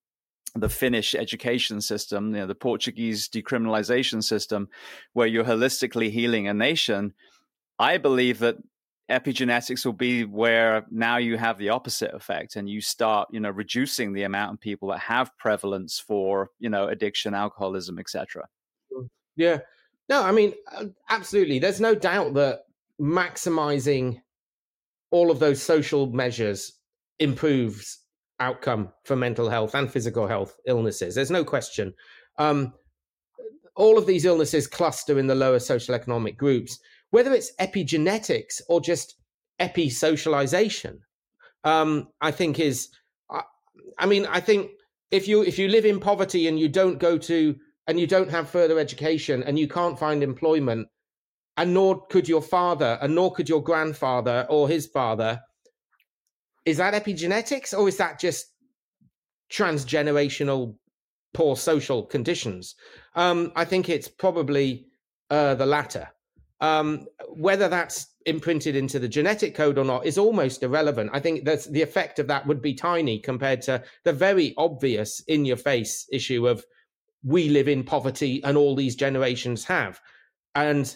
the Finnish education system, you know, the Portuguese decriminalization system, where you're holistically healing a nation. I believe that epigenetics will be where now you have the opposite effect, and you start, you know, reducing the amount of people that have prevalence for, you know, addiction, alcoholism, et cetera. Yeah, no, I mean, absolutely. There's no doubt that maximizing all of those social measures improves outcome for mental health and physical health illnesses. There's no question. Um, all of these illnesses cluster in the lower social economic groups, whether it's epigenetics or just epi-socialization. Um, I think is, I, I mean, I think if you if you live in poverty and you don't go to and you don't have further education and you can't find employment, and nor could your father, and nor could your grandfather or his father, is that epigenetics, or is that just transgenerational poor social conditions? Um, I think it's probably uh, the latter. Um, whether that's imprinted into the genetic code or not is almost irrelevant. I think that the effect of that would be tiny compared to the very obvious in-your-face issue of we live in poverty and all these generations have. And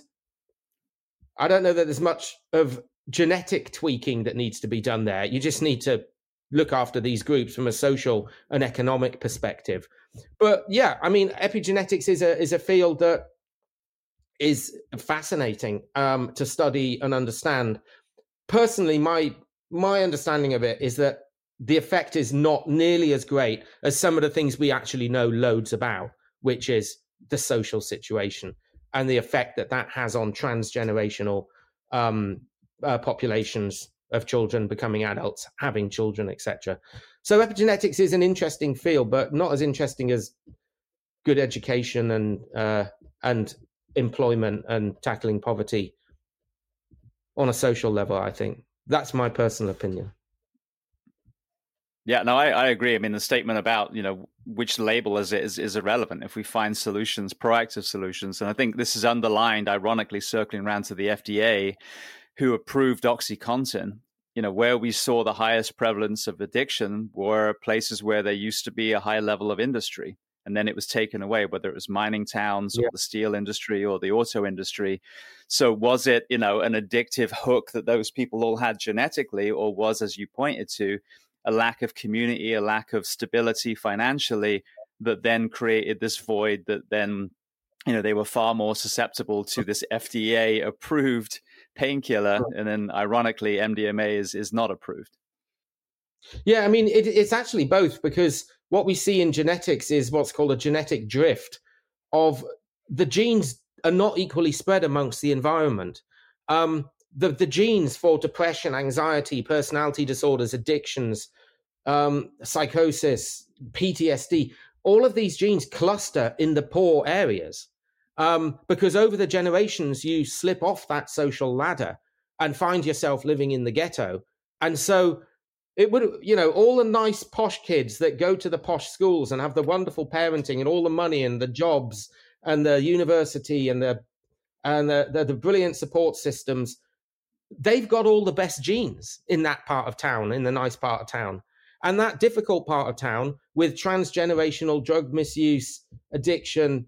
I don't know that there's much of genetic tweaking that needs to be done there. You just need to look after these groups from a social and economic perspective. But yeah, I mean, epigenetics is a is a field that is fascinating um, to study and understand. Personally, my my understanding of it is that the effect is not nearly as great as some of the things we actually know loads about, which is the social situation and the effect that that has on transgenerational um, uh, populations of children becoming adults, having children, et cetera. So epigenetics is an interesting field, but not as interesting as good education and uh, and employment and tackling poverty on a social level, I think. That's my personal opinion. Yeah, no, I, I agree. I mean, the statement about, you know, which label is it is, is irrelevant if we find solutions, proactive solutions. And I think this is underlined, ironically, circling around to the F D A, who approved OxyContin. You know, where we saw the highest prevalence of addiction were places where there used to be a high level of industry. And then it was taken away, whether it was mining towns or yeah. the steel industry or the auto industry. So was it, you know, an addictive hook that those people all had genetically, or was, as you pointed to, a lack of community, a lack of stability financially that then created this void that then, you know, they were far more susceptible to this F D A-approved painkiller. And then, ironically, M D M A is, is not approved. Yeah, I mean, it, it's actually both, because what we see in genetics is what's called a genetic drift of the genes are not equally spread amongst the environment. Um, the, the genes for depression, anxiety, personality disorders, addictions, um, psychosis, P T S D, all of these genes cluster in the poor areas um, because over the generations, you slip off that social ladder and find yourself living in the ghetto. And so it would, you know, all the nice posh kids that go to the posh schools and have the wonderful parenting and all the money and the jobs and the university and the and the, the, the brilliant support systems, they've got all the best genes in that part of town, in the nice part of town. And that difficult part of town with transgenerational drug misuse, addiction,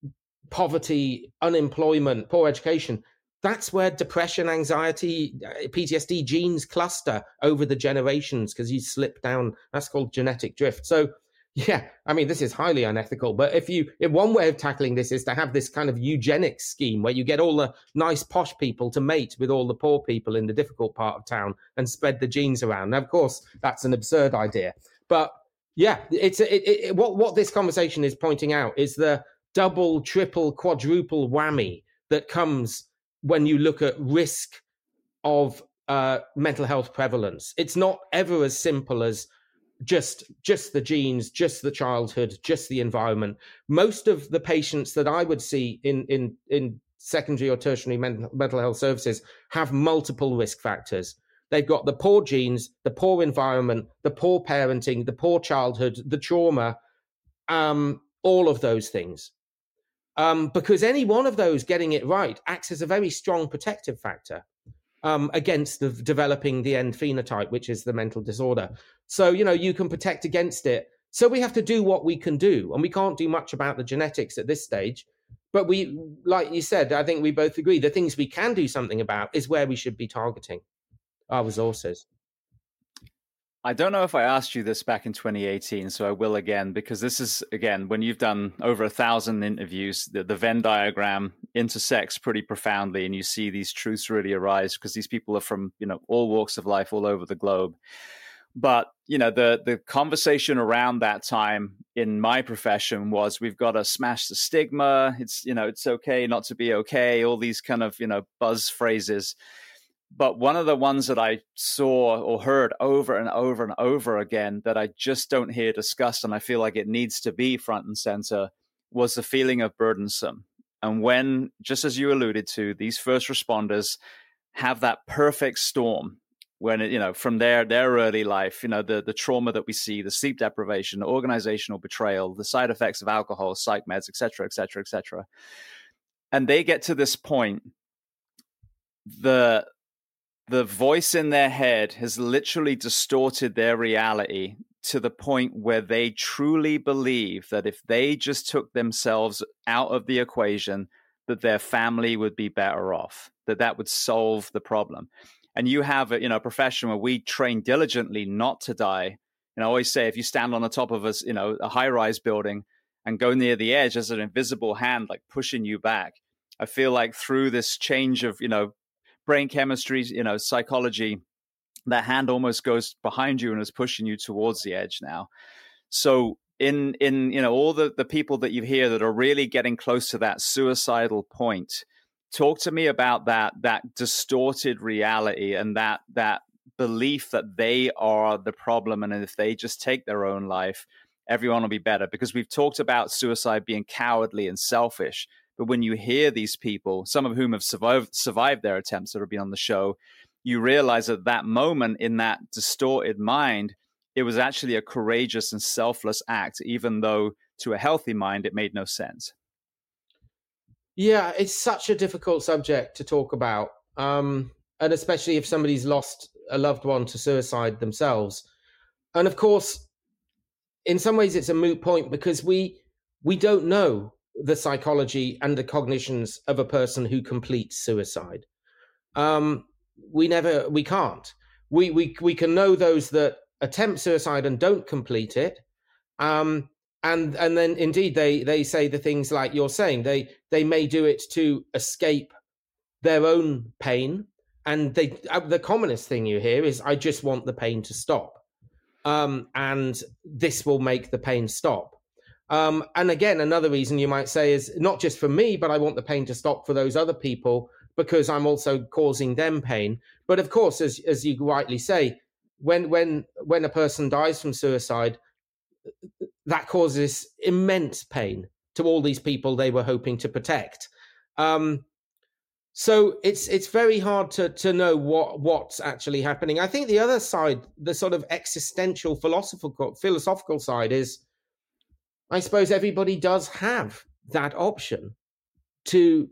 poverty, unemployment, poor education, that's where depression, anxiety, P T S D genes cluster over the generations because you slip down. That's called genetic drift. So, yeah, I mean, this is highly unethical. But if you, if one way of tackling this is to have this kind of eugenics scheme where you get all the nice posh people to mate with all the poor people in the difficult part of town and spread the genes around. Now, of course, that's an absurd idea. But yeah, it's it, it, what what this conversation is pointing out is the double, triple, quadruple whammy that comes when you look at risk of uh, mental health prevalence. It's not ever as simple as just just the genes, just the childhood, just the environment. Most of the patients that I would see in in in secondary or tertiary mental, mental health services have multiple risk factors. They've got the poor genes, the poor environment, the poor parenting, the poor childhood, the trauma, um, all of those things. Um, because any one of those getting it right acts as a very strong protective factor um, against the developing the end phenotype, which is the mental disorder. So, you know, you can protect against it So we have to do what we can do, and we can't do much about the genetics at this stage. But we, like you said, I think we both agree, the things we can do something about is where we should be targeting our resources. I don't know if I asked you this back in twenty eighteen, so I will again, because this is, again, when you've done over a thousand interviews, the, the Venn diagram intersects pretty profoundly, and you see these truths really arise because these people are from, you know, all walks of life all over the globe. But, you know, the the conversation around that time in my profession was, we've got to smash the stigma. It's, you know, it's okay not to be okay, all these kind of, you know, buzz phrases. But one of the ones that I saw or heard over and over and over again that I just don't hear discussed, and I feel like it needs to be front and center, was the feeling of burdensome. And when, just as you alluded to, these first responders have that perfect storm, when it, you know, from their their early life, you know, the the trauma that we see, the sleep deprivation, the organizational betrayal, the side effects of alcohol, psych meds, et cetera, et cetera, et cetera. And they get to this point, the the voice in their head has literally distorted their reality to the point where they truly believe that if they just took themselves out of the equation, that their family would be better off, that that would solve the problem. And you have a, you know, a profession where we train diligently not to die. And I always say, if you stand on the top of a, you know, a high-rise building and go near the edge, there's an invisible hand like pushing you back. I feel like through this change of, you know, brain chemistry, you know, psychology, that hand almost goes behind you and is pushing you towards the edge now. So in, in you know, all the, the people that you hear that are really getting close to that suicidal point, talk to me about that, that distorted reality and that, that belief that they are the problem. And if they just take their own life, everyone will be better. Because we've talked about suicide being cowardly and selfish. But when you hear these people, some of whom have survived, survived their attempts that have been on the show, you realize at that moment in that distorted mind, it was actually a courageous and selfless act, even though to a healthy mind, it made no sense. Yeah, it's such a difficult subject to talk about. Um, and especially if somebody's lost a loved one to suicide themselves. And of course, in some ways, it's a moot point because we we don't know the psychology and the cognitions of a person who completes suicide. Um, we never, we can't. We we we can know those that attempt suicide and don't complete it. Um, and and then indeed they they say the things like you're saying. They they may do it to escape their own pain. And they the commonest thing you hear is, I just want the pain to stop. Um, and this will make the pain stop. Um, and again, another reason you might say is not just for me, but I want the pain to stop for those other people because I'm also causing them pain. But of course, as as you rightly say, when when when a person dies from suicide, that causes immense pain to all these people they were hoping to protect. Um, so it's it's very hard to to know what what's actually happening. I think the other side, the sort of existential philosophical philosophical side, is I suppose everybody does have that option to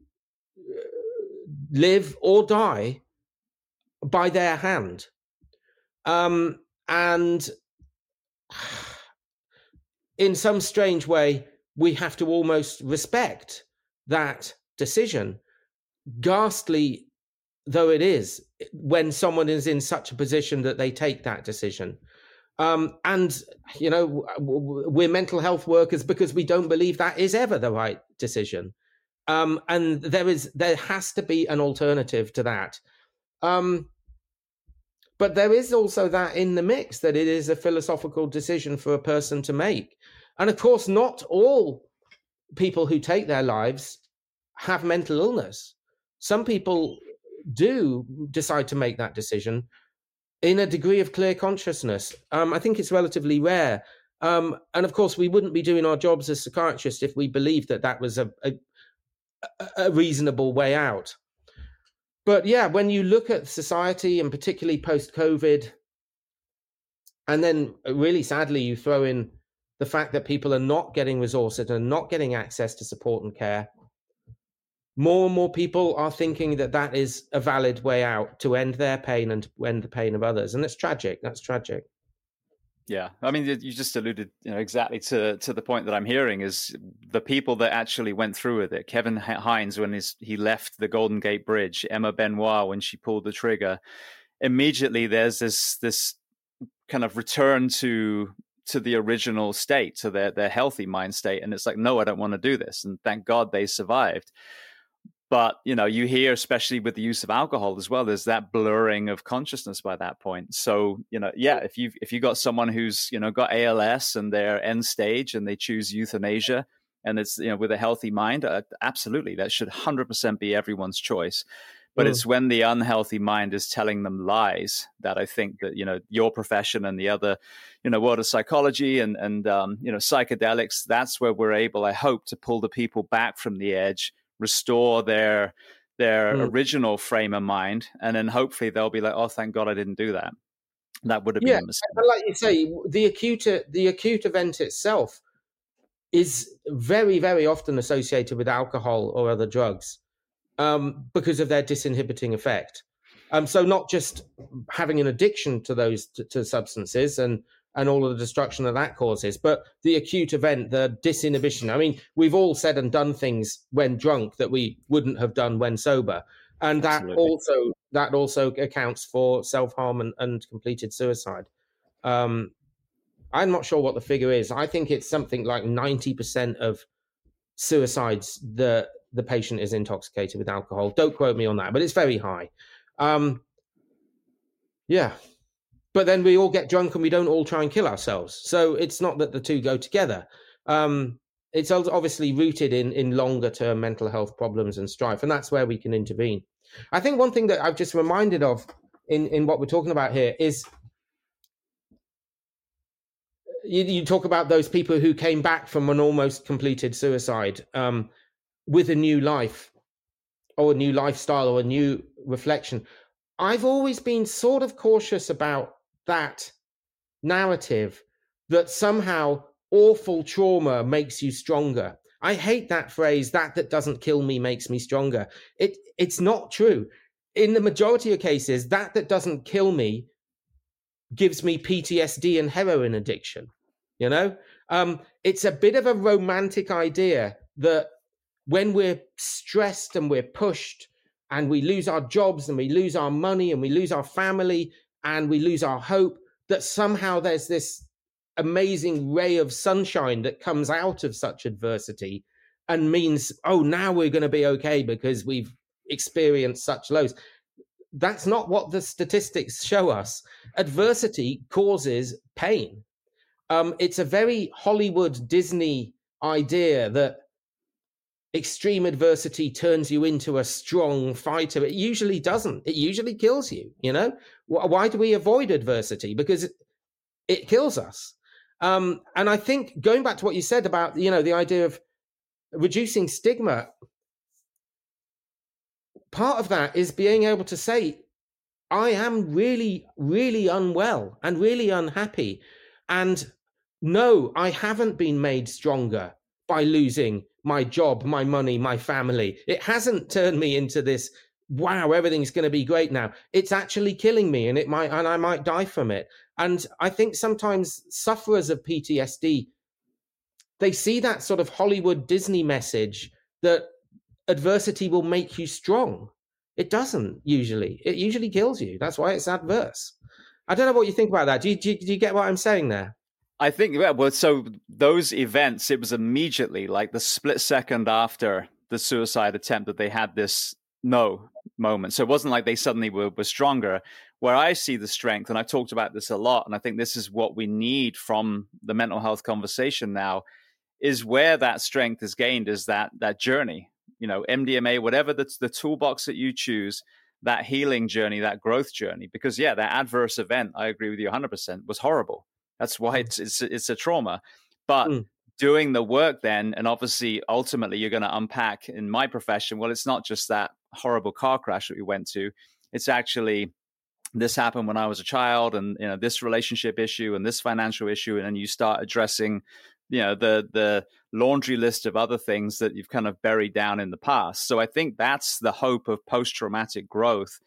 live or die by their hand. Um, and in some strange way, we have to almost respect that decision, ghastly though it is, when someone is in such a position that they take that decision. Um, and, you know, we're mental health workers because we don't believe that is ever the right decision. Um, and there is, there has to be an alternative to that. Um, but there is also that in the mix, that it is a philosophical decision for a person to make. And of course, not all people who take their lives have mental illness. Some people do decide to make that decision in a degree of clear consciousness. Um, I think it's relatively rare. Um, and of course, we wouldn't be doing our jobs as psychiatrists if we believed that that was a, a, a reasonable way out. But yeah, when you look at society, and particularly post-COVID, and then really sadly, you throw in the fact that people are not getting resources and not getting access to support and care, more and more people are thinking that that is a valid way out to end their pain and to end the pain of others. And it's tragic. That's tragic. Yeah, I mean, you just alluded, you know, exactly to to the point that I'm hearing is the people that actually went through with it. Kevin Hines when his, he left the Golden Gate Bridge, Emma Benoit when she pulled the trigger. Immediately, there's this this kind of return to to the original state, to their their healthy mind state, and it's like, no, I don't want to do this, and thank God they survived. But, you know, you hear, especially with the use of alcohol as well, there's that blurring of consciousness by that point. So, you know, yeah, if you've, if you got someone who's, you know, got A L S and they're end stage and they choose euthanasia and it's, you know, with a healthy mind, uh, absolutely, that should one hundred percent be everyone's choice. But mm. it's when the unhealthy mind is telling them lies that I think that, you know, your profession and the other, you know, world of psychology and, and um, you know, psychedelics, that's where we're able, I hope, to pull the people back from the edge, restore their their mm. original frame of mind, and then hopefully they'll be like, oh, thank God I didn't do that. That would have yeah, been a mistake. But like you say, the acute the acute event itself is very, very often associated with alcohol or other drugs um, because of their disinhibiting effect. Um, so not just having an addiction to those to, to substances and and all of the destruction that that causes, but the acute event, the disinhibition. I mean, we've all said and done things when drunk that we wouldn't have done when sober. And that Absolutely. also that also accounts for self-harm and, and completed suicide. Um, I'm not sure what the figure is. I think it's something like ninety percent of suicides, the, the patient is intoxicated with alcohol. Don't quote me on that, but it's very high. Um, yeah. But then we all get drunk and we don't all try and kill ourselves. So it's not that the two go together. Um, it's obviously rooted in, in longer term mental health problems and strife. And that's where we can intervene. I think one thing that I've just reminded of in, in what we're talking about here is you, you talk about those people who came back from an almost completed suicide um, with a new life or a new lifestyle or a new reflection. I've always been sort of cautious about that narrative that somehow awful trauma makes you stronger. I hate that phrase, that that doesn't kill me makes me stronger. It it's not true. In the majority of cases, that that doesn't kill me gives me P T S D and heroin addiction. You know, um, it's a bit of a romantic idea that when we're stressed and we're pushed and we lose our jobs and we lose our money and we lose our family and we lose our hope, that somehow there's this amazing ray of sunshine that comes out of such adversity and means, oh, now we're going to be okay because we've experienced such lows. That's not what the statistics show us. Adversity causes pain. Um, it's a very Hollywood Disney idea that extreme adversity turns you into a strong fighter. It usually doesn't. It usually kills you, you know? Why do we avoid adversity? Because it, it kills us. Um, and I think going back to what you said about, you know, the idea of reducing stigma, part of that is being able to say, I am really, really unwell and really unhappy. And no, I haven't been made stronger by losing my job, my money, my family. It hasn't turned me into this, wow, everything's going to be great now. It's actually killing me and it might, and I might die from it. And I think sometimes sufferers of P T S D, they see that sort of Hollywood Disney message that adversity will make you strong. It doesn't usually. It usually kills you. That's why it's adverse. I don't know what you think about that. Do you, do you, do you get what I'm saying there? I think, yeah, well, so those events, it was immediately like the split second after the suicide attempt that they had this no moment. So it wasn't like they suddenly were, were stronger. Where I see the strength, and I've talked about this a lot, and I think this is what we need from the mental health conversation now, is where that strength is gained is that that journey, you know, M D M A, whatever that's the toolbox that you choose, that healing journey, that growth journey. Because, yeah, that adverse event, I agree with you one hundred percent, was horrible. That's why it's it's, it's a trauma. But mm. doing the work then, and obviously, ultimately, you're going to unpack in my profession, well, it's not just that horrible car crash that we went to. It's actually, this happened when I was a child, and, you know, this relationship issue and this financial issue. And then you start addressing, you know, the the laundry list of other things that you've kind of buried down in the past. So I think that's the hope of post-traumatic growth,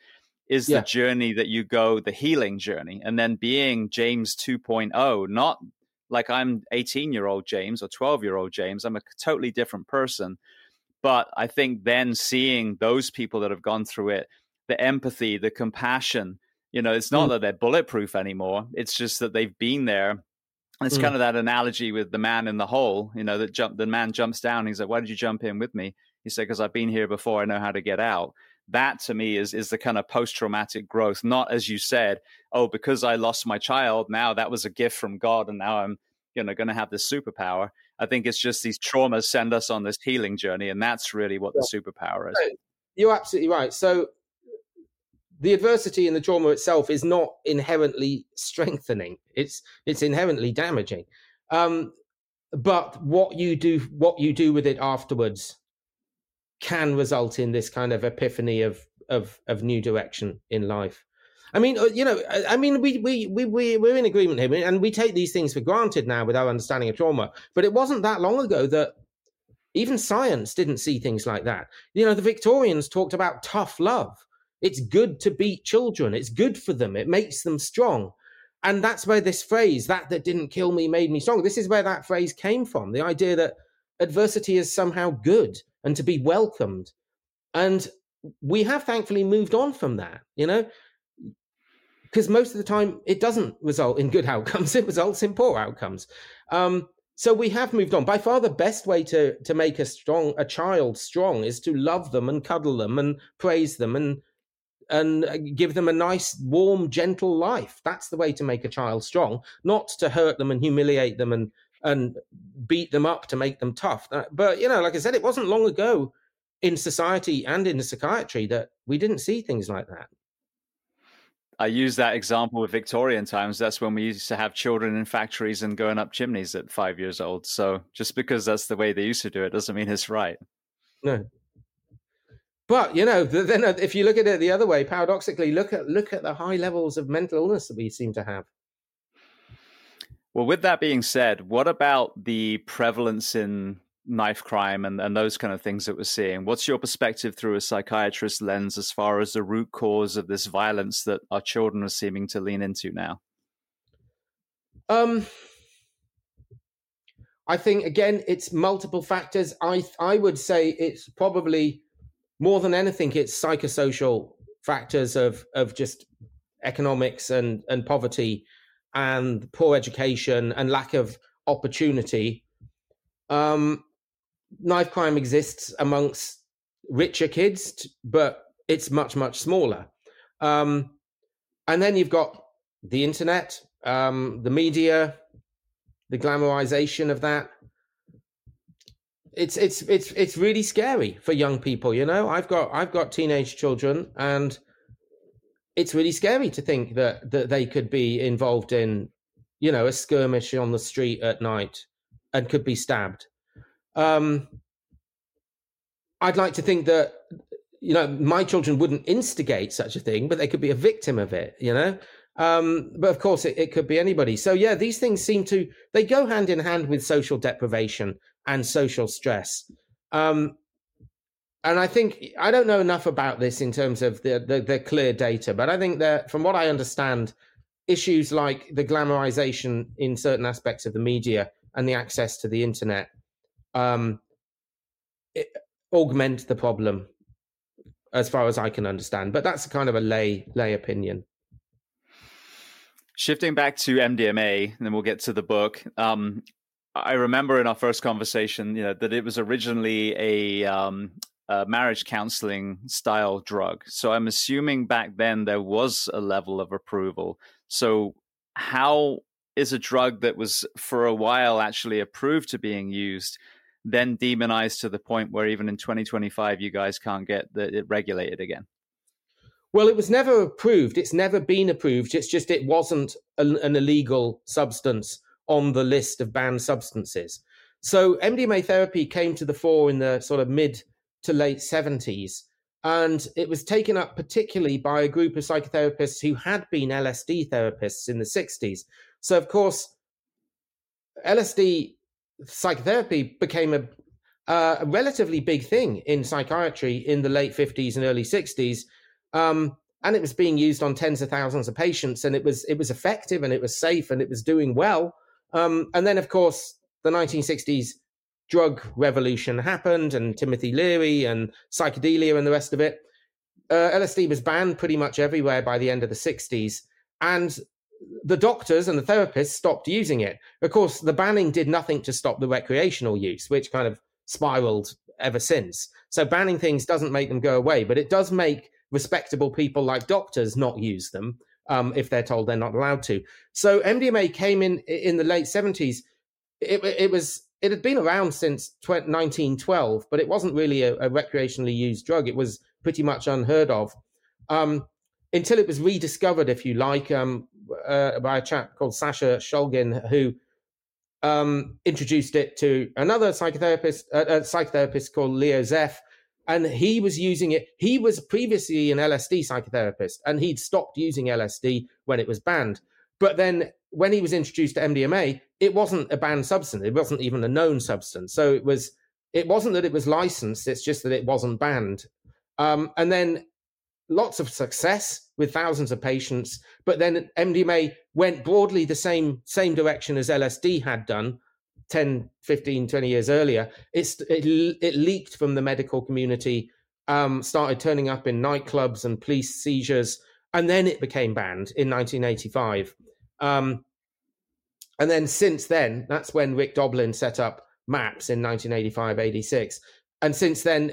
is yeah. the journey that you go, the healing journey. And then being James two point oh, not like I'm eighteen-year-old James or twelve-year-old James. I'm a totally different person. But I think then seeing those people that have gone through it, the empathy, the compassion, you know, it's not mm. that they're bulletproof anymore. It's just that they've been there. And it's mm. kind of that analogy with the man in the hole, you know, that jump, the man jumps down. He's like, why did you jump in with me? He said, because I've been here before. I know how to get out. That to me is, is the kind of post-traumatic growth, not as you said, oh, because I lost my child, now that was a gift from God. And now I'm, you know, going to have this superpower. I think it's just these traumas send us on this healing journey. And that's really what yeah. the superpower is. You're absolutely right. So the adversity and the trauma itself is not inherently strengthening. It's, it's inherently damaging. Um, but what you do, what you do with it afterwards can result in this kind of epiphany of, of, of new direction in life. I mean, you know, I mean, we, we, we, we, we're in agreement here, and we take these things for granted now with our understanding of trauma, but it wasn't that long ago that even science didn't see things like that. You know, the Victorians talked about tough love. It's good to beat children. It's good for them. It makes them strong. And that's where this phrase, that that didn't kill me made me strong. This is where that phrase came from. The idea that adversity is somehow good and to be welcomed. And we have thankfully moved on from that, you know, because most of the time it doesn't result in good outcomes. It results in poor outcomes. Um, so we have moved on. By far the best way to, to make a strong, a child strong is to love them and cuddle them and praise them and, and give them a nice, warm, gentle life. That's the way to make a child strong, not to hurt them and humiliate them and, and beat them up to make them tough. But, you know, like I said, it wasn't long ago in society and in psychiatry that we didn't see things like that. I use that example with Victorian times. That's when we used to have children in factories and going up chimneys at five years old. So just because that's the way they used to do it doesn't mean it's right. No. But, you know, then if you look at it the other way, paradoxically, look at look at the high levels of mental illness that we seem to have. Well, with that being said, what about the prevalence in knife crime and, and those kind of things that we're seeing? What's your perspective through a psychiatrist lens as far as the root cause of this violence that our children are seeming to lean into now? Um, I think, again, it's multiple factors. I I would say it's probably more than anything, it's psychosocial factors of of just economics and, and poverty and poor education and lack of opportunity. Um, Knife crime exists amongst richer kids, but it's much, much smaller. Um, and then you've got the internet, um, the media, the glamorization of that. It's it's it's it's really scary for young people. You know, I've got I've got teenage children, and it's really scary to think that that they could be involved in, you know, a skirmish on the street at night and could be stabbed. Um, I'd like to think that, you know, my children wouldn't instigate such a thing, but they could be a victim of it, you know? Um, but of course, it, it could be anybody. So, yeah, these things seem to, they go hand in hand with social deprivation and social stress. Um, and I think, I don't know enough about this in terms of the, the, the clear data, but I think that from what I understand, issues like the glamorization in certain aspects of the media and the access to the internet Um, it, augment the problem, as far as I can understand. But that's kind of a lay lay opinion. Shifting back to M D M A, and then we'll get to the book. Um, I remember in our first conversation, you know, that it was originally a, um, a marriage counseling style drug. So I'm assuming back then there was a level of approval. So how is a drug that was for a while actually approved to being used then demonized to the point where even in twenty twenty-five, you guys can't get the, it regulated again? Well, it was never approved. It's never been approved. It's just it wasn't an, an illegal substance on the list of banned substances. So M D M A therapy came to the fore in the sort of mid to late seventies. And it was taken up particularly by a group of psychotherapists who had been L S D therapists in the sixties. So, of course, L S D psychotherapy became a, uh, a relatively big thing in psychiatry in the late fifties and early sixties. Um, and it was being used on tens of thousands of patients, and it was it was effective and it was safe and it was doing well. Um, and then, of course, the nineteen sixties drug revolution happened, and Timothy Leary and psychedelia and the rest of it. Uh, L S D was banned pretty much everywhere by the end of the sixties, and the doctors and the therapists stopped using it. Of course, the banning did nothing to stop the recreational use, which kind of spiraled ever since. So banning things doesn't make them go away, but it does make respectable people like doctors not use them um, if they're told they're not allowed to. So M D M A came in in the late seventies. It, it was it had been around since nineteen twelve, but it wasn't really a, a recreationally used drug. It was pretty much unheard of um, until it was rediscovered, if you like, um, uh, by a chap called Sasha Shulgin, who um, introduced it to another psychotherapist, uh, a psychotherapist called Leo Zeff, and he was using it. He was previously an L S D psychotherapist, and he'd stopped using L S D when it was banned. But then when he was introduced to M D M A, it wasn't a banned substance. It wasn't even a known substance. So it was. It wasn't that it was licensed. It's just that it wasn't banned. Um, and then lots of success with thousands of patients. But then M D M A went broadly the same same direction as L S D had done ten, fifteen, twenty years earlier. It's, it, it leaked from the medical community, um, started turning up in nightclubs and police seizures, and then it became banned in nineteen eighty-five. Um, and then since then, that's when Rick Doblin set up MAPS in nineteen eighty-five, eighty-six. And since then,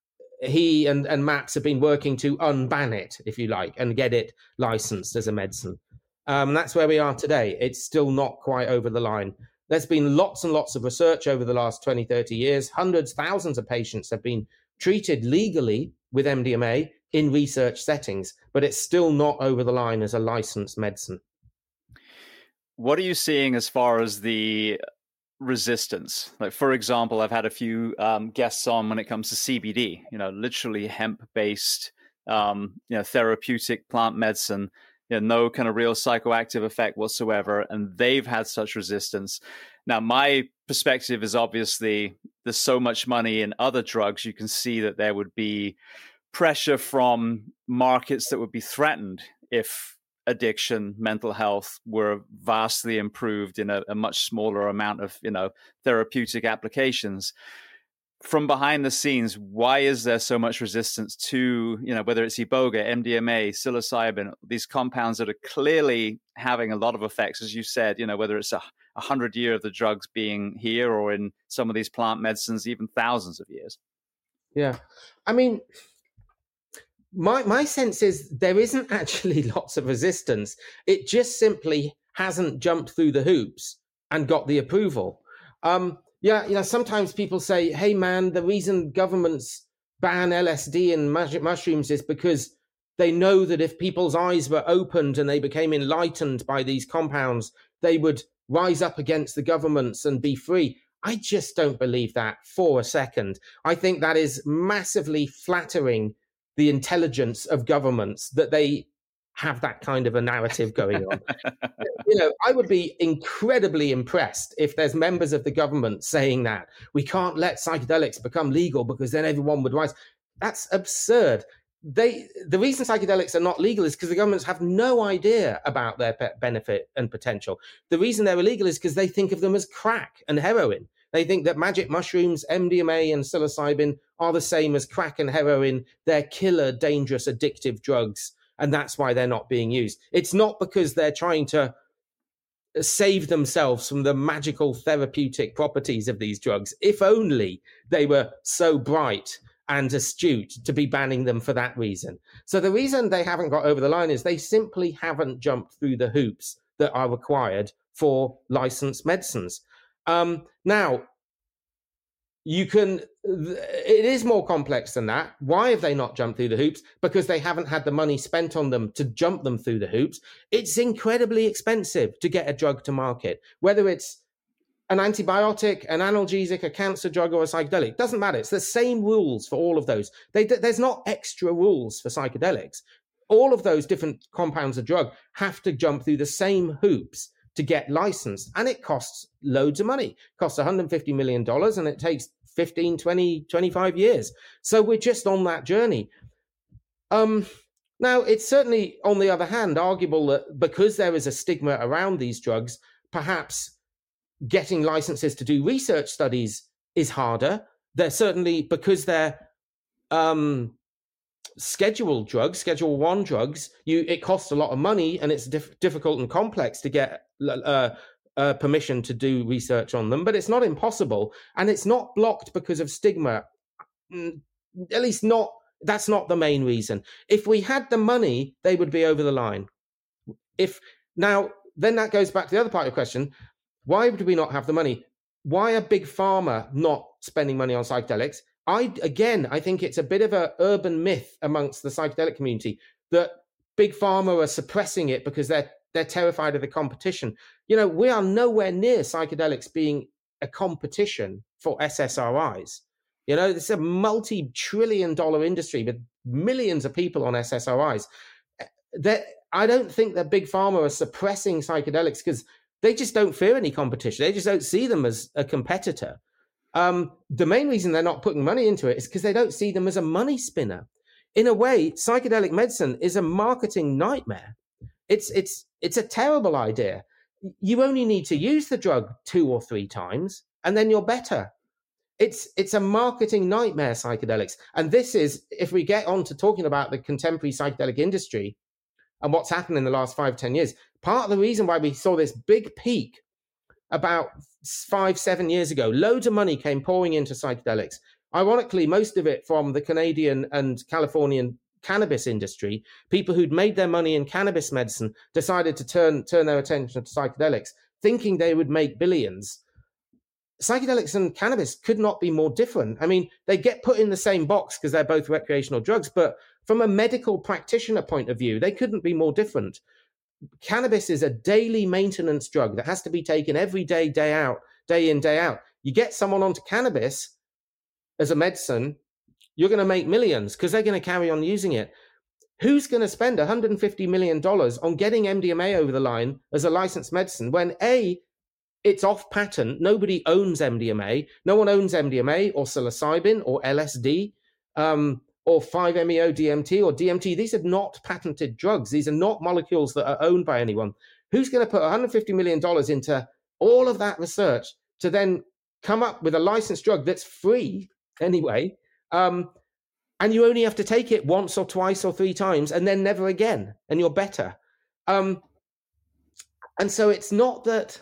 he and, and MAPS have been working to unban it, if you like, and get it licensed as a medicine. Um, that's where we are today. It's still not quite over the line. There's been lots and lots of research over the last twenty, thirty years. Hundreds, thousands of patients have been treated legally with M D M A in research settings, but it's still not over the line as a licensed medicine. What are you seeing as far as the resistance? Like, for example, I've had a few um, guests on when it comes to C B D, you know, literally hemp-based, um, you know, therapeutic plant medicine, you know, no kind of real psychoactive effect whatsoever, and they've had such resistance. Now, my perspective is obviously there's so much money in other drugs, you can see that there would be pressure from markets that would be threatened if addiction, mental health were vastly improved in a, a much smaller amount of, you know, therapeutic applications. From behind the scenes, why is there so much resistance to, you know, whether it's Iboga, M D M A, psilocybin, these compounds that are clearly having a lot of effects, as you said, you know, whether it's a, a hundred year of the drugs being here or in some of these plant medicines, even thousands of years? Yeah. I mean, My my sense is there isn't actually lots of resistance. It just simply hasn't jumped through the hoops and got the approval. Um, yeah, you know, sometimes people say, "Hey, man, the reason governments ban L S D and magic mushrooms is because they know that if people's eyes were opened and they became enlightened by these compounds, they would rise up against the governments and be free." I just don't believe that for a second. I think that is massively flattering the intelligence of governments that they have that kind of a narrative going on. You know, I would be incredibly impressed if there's members of the government saying that we can't let psychedelics become legal because then everyone would rise. That's absurd. They, the reason psychedelics are not legal is because the governments have no idea about their pe- benefit and potential. The reason they're illegal is because they think of them as crack and heroin. They think that magic mushrooms, M D M A and psilocybin are the same as crack and heroin. They're killer, dangerous, addictive drugs, and that's why they're not being used. It's not because they're trying to save themselves from the magical therapeutic properties of these drugs. If only they were so bright and astute to be banning them for that reason. So the reason they haven't got over the line is they simply haven't jumped through the hoops that are required for licensed medicines. Um, now, you can, it is more complex than that. Why have they not jumped through the hoops? Because they haven't had the money spent on them to jump them through the hoops. It's incredibly expensive to get a drug to market, whether it's an antibiotic, an analgesic, a cancer drug, or a psychedelic. Doesn't matter. It's the same rules for all of those. They, there's not extra rules for psychedelics. All of those different compounds of drug have to jump through the same hoops to get licensed, and it costs loads of money. It costs one hundred fifty million dollars, and it takes fifteen, twenty, twenty-five years. So we're just on that journey. Um, Now, it's certainly, on the other hand, arguable that because there is a stigma around these drugs, perhaps getting licenses to do research studies is harder. They're certainly, because they're um, scheduled drugs, Schedule One drugs, you it costs a lot of money, and it's diff- difficult and complex to get uh, uh, permission to do research on them. But it's not impossible, and it's not blocked because of stigma. At least not. That's not the main reason. If we had the money, they would be over the line. If now, then that goes back to the other part of your question. Why do we not have the money? Why are big pharma not spending money on psychedelics? I again, I think it's a bit of an urban myth amongst the psychedelic community that big pharma are suppressing it because they're they're terrified of the competition. You know, we are nowhere near psychedelics being a competition for S S R Is. You know, it's a multi-trillion dollar industry with millions of people on S S R Is. That I don't think that big pharma are suppressing psychedelics because they just don't fear any competition. They just don't see them as a competitor. Um, the main reason they're not putting money into it is because they don't see them as a money spinner. In a way, psychedelic medicine is a marketing nightmare. It's it's it's a terrible idea. You only need to use the drug two or three times, and then you're better. It's it's a marketing nightmare, psychedelics. And this is, if we get on to talking about the contemporary psychedelic industry and what's happened in the last five, ten years, part of the reason why we saw this big peak about five, seven years ago, loads of money came pouring into psychedelics. Ironically, most of it from the Canadian and Californian cannabis industry. People who'd made their money in cannabis medicine decided to turn turn their attention to psychedelics, thinking they would make billions. Psychedelics and cannabis could not be more different. I mean, they get put in the same box because they're both recreational drugs, but from a medical practitioner point of view, they couldn't be more different. Cannabis is a daily maintenance drug that has to be taken every day, day out, day in, day out. You get someone onto cannabis as a medicine, you're going to make millions because they're going to carry on using it. Who's going to spend one hundred fifty million dollars on getting M D M A over the line as a licensed medicine when A, it's off patent. Nobody owns M D M A. No one owns M D M A or psilocybin or L S D um, or five M E O D M T or D M T. These are not patented drugs. These are not molecules that are owned by anyone. Who's going to put one hundred fifty million dollars into all of that research to then come up with a licensed drug that's free anyway? Um, and you only have to take it once or twice or three times and then never again, and you're better. Um, and so it's not that...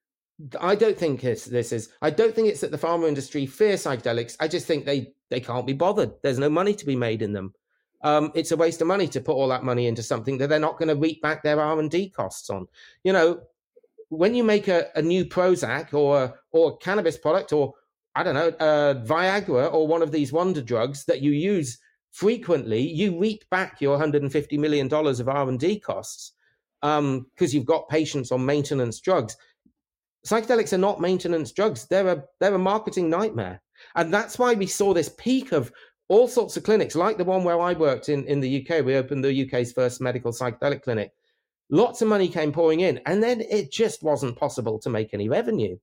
I don't think it's, this is, I don't think it's that the pharma industry fear psychedelics. I just think they, they can't be bothered. There's no money to be made in them. Um, it's a waste of money to put all that money into something that they're not going to reap back their R and D costs on. You know, when you make a, a new Prozac or, or a cannabis product or, I don't know, uh, Viagra or one of these wonder drugs that you use frequently, you reap back your one hundred fifty million dollars of R and D costs um, because you've got patients on maintenance drugs. Psychedelics are not maintenance drugs. They're a they're a marketing nightmare. And that's why we saw this peak of all sorts of clinics, like the one where I worked in, in the U K. We opened the U K's first medical psychedelic clinic. Lots of money came pouring in, and then it just wasn't possible to make any revenue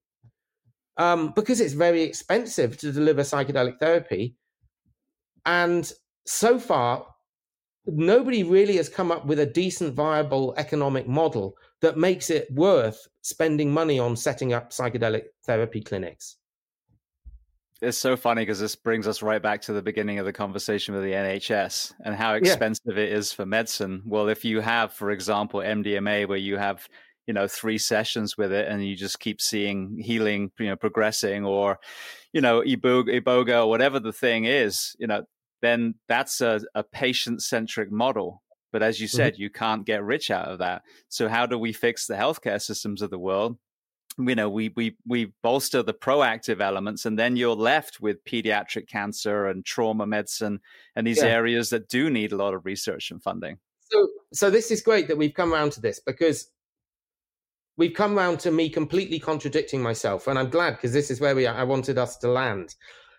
um, because it's very expensive to deliver psychedelic therapy. And so far, nobody really has come up with a decent, viable economic model that makes it worth spending money on setting up psychedelic therapy clinics. It's so funny because this brings us right back to the beginning of the conversation with the N H S and how expensive yeah. it is for medicine. Well, if you have, for example, M D M A, where you have, you know, three sessions with it and you just keep seeing healing, you know, progressing, or, you know, Iboga, Iboga or whatever the thing is, you know, then that's a, a patient-centric model. But as you said, mm-hmm. you can't get rich out of that. So how do we fix the healthcare systems of the world? You know, we we we bolster the proactive elements, and then you're left with pediatric cancer and trauma medicine and these yeah. areas that do need a lot of research and funding. So, so this is great that we've come around to this, because we've come around to me completely contradicting myself, and I'm glad, because this is where we are. I wanted us to land.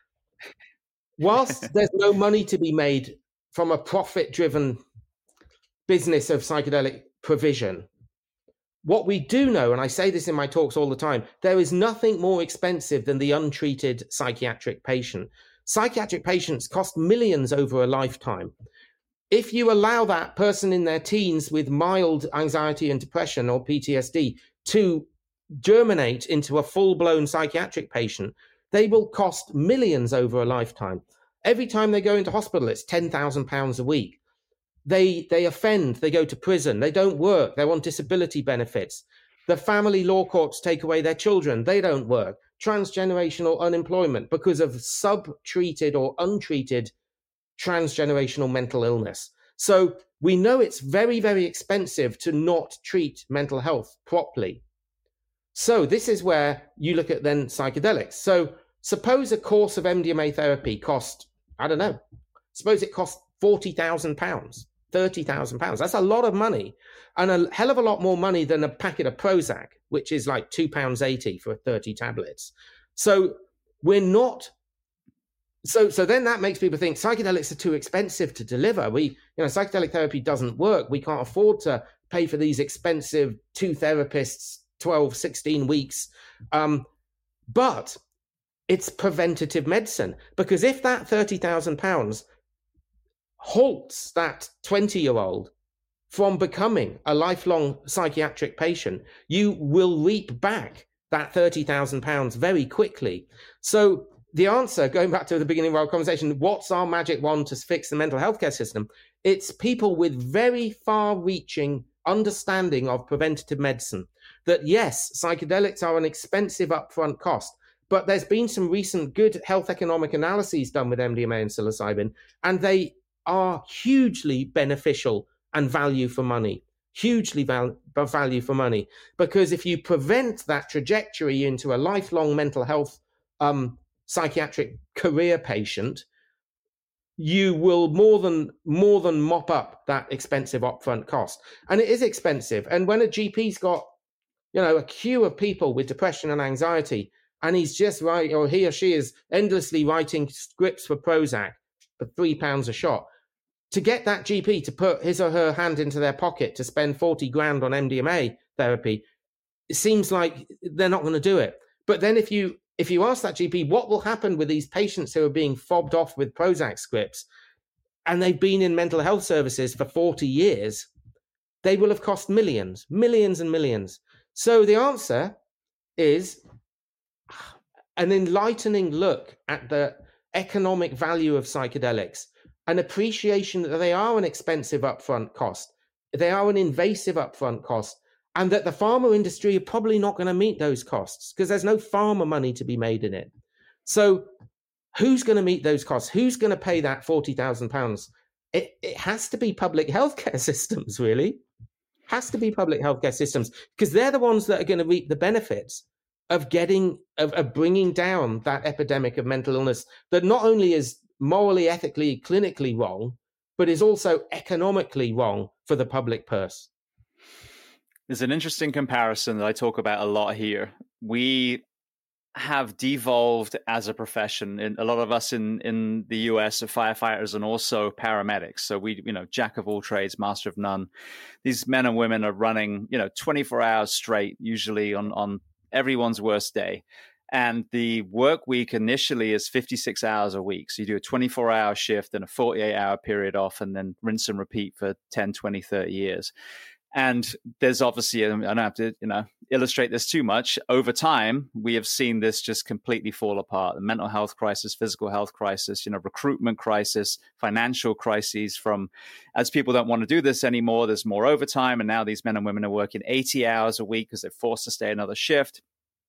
Whilst there's no money to be made from a profit-driven business of psychedelic provision, what we do know, and I say this in my talks all the time, there is nothing more expensive than the untreated psychiatric patient. Psychiatric patients cost millions over a lifetime. if you allow that person in their teens with mild anxiety and depression or P T S D to germinate into a full-blown psychiatric patient, they will cost millions over a lifetime. Every time they go into hospital, it's ten thousand pounds a week. They they offend, they go to prison, they don't work, they're on disability benefits. The family law courts take away their children, they don't work. Transgenerational unemployment because of sub-treated or untreated transgenerational mental illness. So we know it's very, very expensive to not treat mental health properly. So this is where you look at then psychedelics. So suppose a course of M D M A therapy cost, I don't know, suppose it cost forty thousand pounds, thirty thousand pounds. That's a lot of money, and a hell of a lot more money than a packet of Prozac, which is like two pounds eighty for thirty tablets. So we're not, so so then that makes people think psychedelics are too expensive to deliver. We, you know, psychedelic therapy doesn't work. We can't afford to pay for these expensive two therapists, twelve, sixteen weeks. Um, but it's preventative medicine, because if that thirty thousand pounds halts that twenty-year-old from becoming a lifelong psychiatric patient, you will reap back that thirty thousand pounds very quickly. So the answer, going back to the beginning of our conversation, what's our magic wand to fix the mental health care system? It's people with very far-reaching understanding of preventative medicine. That yes, psychedelics are an expensive upfront cost, but there's been some recent good health economic analyses done with M D M A and psilocybin, and they are hugely beneficial and value for money, hugely val- value for money. Because if you prevent that trajectory into a lifelong mental health um, psychiatric career patient, you will more than more than mop up that expensive upfront cost. And it is expensive. And when a G P's got, you know, a queue of people with depression and anxiety, and he's just writing, or he or she is endlessly writing scripts for Prozac for three pounds a shot, to get that G P to put his or her hand into their pocket to spend forty grand on M D M A therapy, it seems like they're not going to do it. But then if you if you ask that G P, what will happen with these patients who are being fobbed off with Prozac scripts, and they've been in mental health services for forty years, they will have cost millions, millions and millions. So the answer is an enlightening look at the economic value of psychedelics, an appreciation that they are an expensive upfront cost, they are an invasive upfront cost, and that the pharma industry are probably not going to meet those costs because there's no pharma money to be made in it. So who's going to meet those costs? Who's going to pay that forty thousand pounds? It, it has to be public healthcare systems, really. Has to be public healthcare systems, because they're the ones that are going to reap the benefits of getting, of, of bringing down that epidemic of mental illness that not only is morally, ethically, clinically wrong, but is also economically wrong for the public purse. There's an interesting comparison that I talk about a lot here. We have devolved as a profession. And a lot of us in, in the U S are firefighters and also paramedics. So we, you know, jack of all trades, master of none. These men and women are running, you know, twenty-four hours straight, usually on, on everyone's worst day. And the work week initially is fifty-six hours a week. So you do a twenty-four hour shift and a forty-eight hour period off, and then rinse and repeat for ten, twenty, thirty years. And there's obviously, I don't have to, you know, illustrate this too much. Over time, we have seen this just completely fall apart. The mental health crisis, physical health crisis, you know, recruitment crisis, financial crises from, as people don't want to do this anymore, there's more overtime. And now these men and women are working eighty hours a week because they're forced to stay another shift.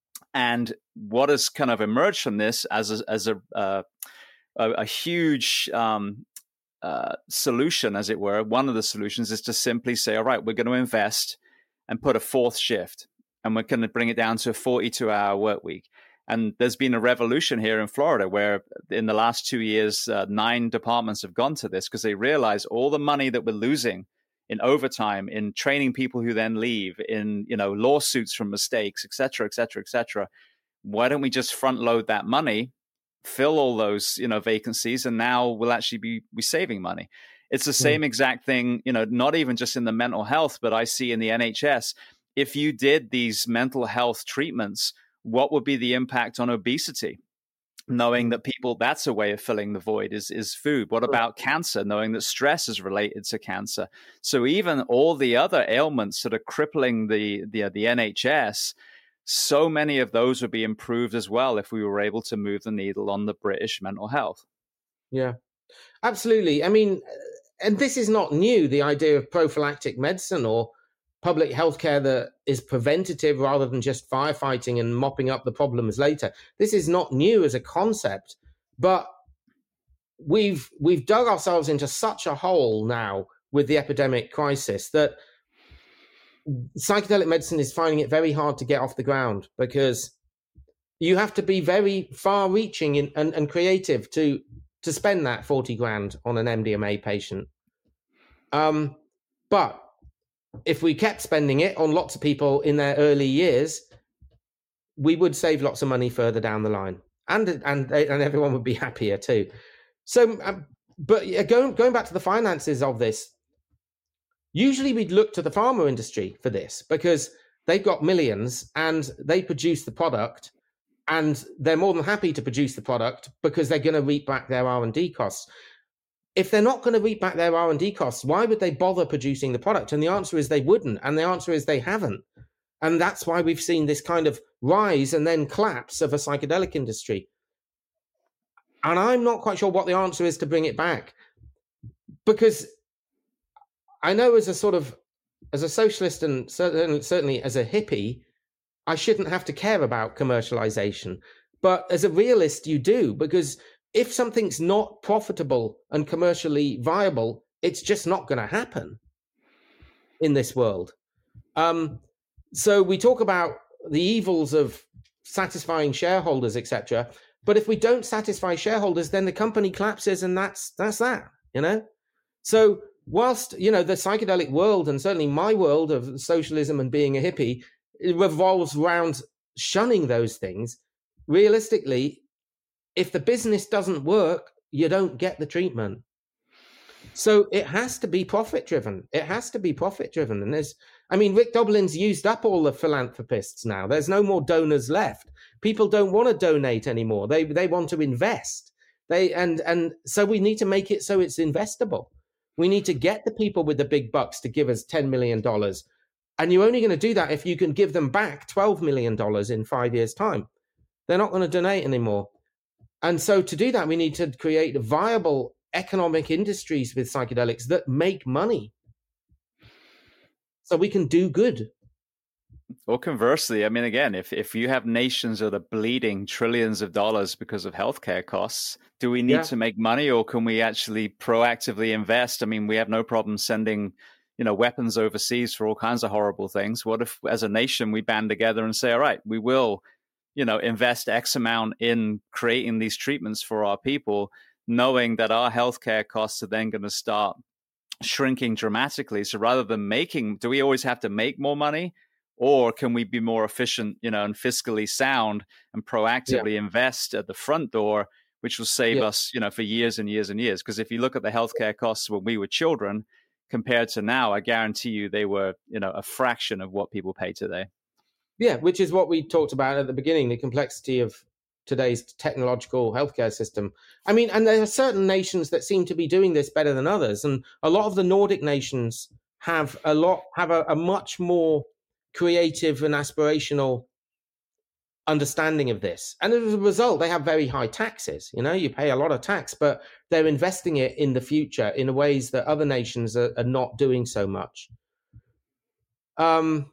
And what has kind of emerged from this as a, as a, uh, a, a huge um Uh, solution, as it were, one of the solutions is to simply say, all right, we're going to invest and put a fourth shift, and we're going to bring it down to a forty-two hour work week. And there's been a revolution here in Florida where in the last two years, uh, nine departments have gone to this because they realize all the money that we're losing in overtime, in training people who then leave, in, you know, lawsuits from mistakes, et cetera, et cetera, et cetera. Why don't we just front load that money, fill all those, you know, vacancies, and now we'll actually be, be saving money. It's the same mm. exact thing, you know, not even just in the mental health, but I see in the N H S. If you did these mental health treatments, what would be the impact on obesity? knowing that people, that's a way of filling the void, is, is food. What about cancer? Knowing that stress is related to cancer. So even all the other ailments that are crippling the, the, the N H S, so many of those would be improved as well if we were able to move the needle on the British mental health. Yeah, absolutely. I mean, and this is not new, the idea of prophylactic medicine or public healthcare that is preventative rather than just firefighting and mopping up the problems later. This is not new as a concept, but we've we've dug ourselves into such a hole now with the epidemic crisis that psychedelic medicine is finding it very hard to get off the ground, because you have to be very far-reaching in, and, and creative to to spend that forty grand on an M D M A patient. Um, but if we kept spending it on lots of people in their early years, we would save lots of money further down the line, and and and everyone would be happier too. So, um, but going going back to the finances of this, usually we'd look to the pharma industry for this because they've got millions and they produce the product, and they're more than happy to produce the product because they're going to reap back their R and D costs. If they're not going to reap back their R and D costs, why would they bother producing the product? And the answer is they wouldn't. And the answer is they haven't. And that's why we've seen this kind of rise and then collapse of a psychedelic industry. And I'm not quite sure what the answer is to bring it back. Because I know as a sort of, as a socialist and certainly, certainly as a hippie, I shouldn't have to care about commercialization. But as a realist, you do, because if something's not profitable and commercially viable, it's just not going to happen in this world. Um, so we talk about the evils of satisfying shareholders, et cetera. But if we don't satisfy shareholders, then the company collapses, and that's that's that, you know. So whilst, you know, the psychedelic world, and certainly my world of socialism and being a hippie, it revolves around shunning those things, realistically, if the business doesn't work, you don't get the treatment. So it has to be profit driven. It has to be profit driven. And there's, I mean, Rick Doblin's used up all the philanthropists now. There's no more donors left. People don't want to donate anymore. They they want to invest. They and and so we need to make it so it's investable. We need to get the people with the big bucks to give us ten million dollars. And you're only going to do that if you can give them back twelve million dollars in five years' time. They're not going to donate anymore. And so to do that, we need to create viable economic industries with psychedelics that make money so we can do good. Or conversely, I mean, again, if, if you have nations that are bleeding trillions of dollars because of healthcare costs, do we need yeah. to make money, or can we actually proactively invest? I mean, we have no problem sending, you know, weapons overseas for all kinds of horrible things. What if as a nation we band together and say, all right, we will, you know, invest X amount in creating these treatments for our people, knowing that our healthcare costs are then going to start shrinking dramatically. So rather than making, do we always have to make more money, or can we be more efficient, you know, and fiscally sound and proactively yeah. invest at the front door, which will save yeah. us, you know, for years and years and years? Because if you look at the healthcare costs when we were children compared to now, I guarantee you they were, you know, a fraction of what people pay today. Yeah, which is what we talked about at the beginning, the complexity of today's technological healthcare system. I mean, and there are certain nations that seem to be doing this better than others. And a lot of the Nordic nations have a lot, have a, a much more creative and aspirational understanding of this. And as a result, they have very high taxes. You know, you pay a lot of tax, but they're investing it in the future in ways that other nations are, are not doing so much. Um,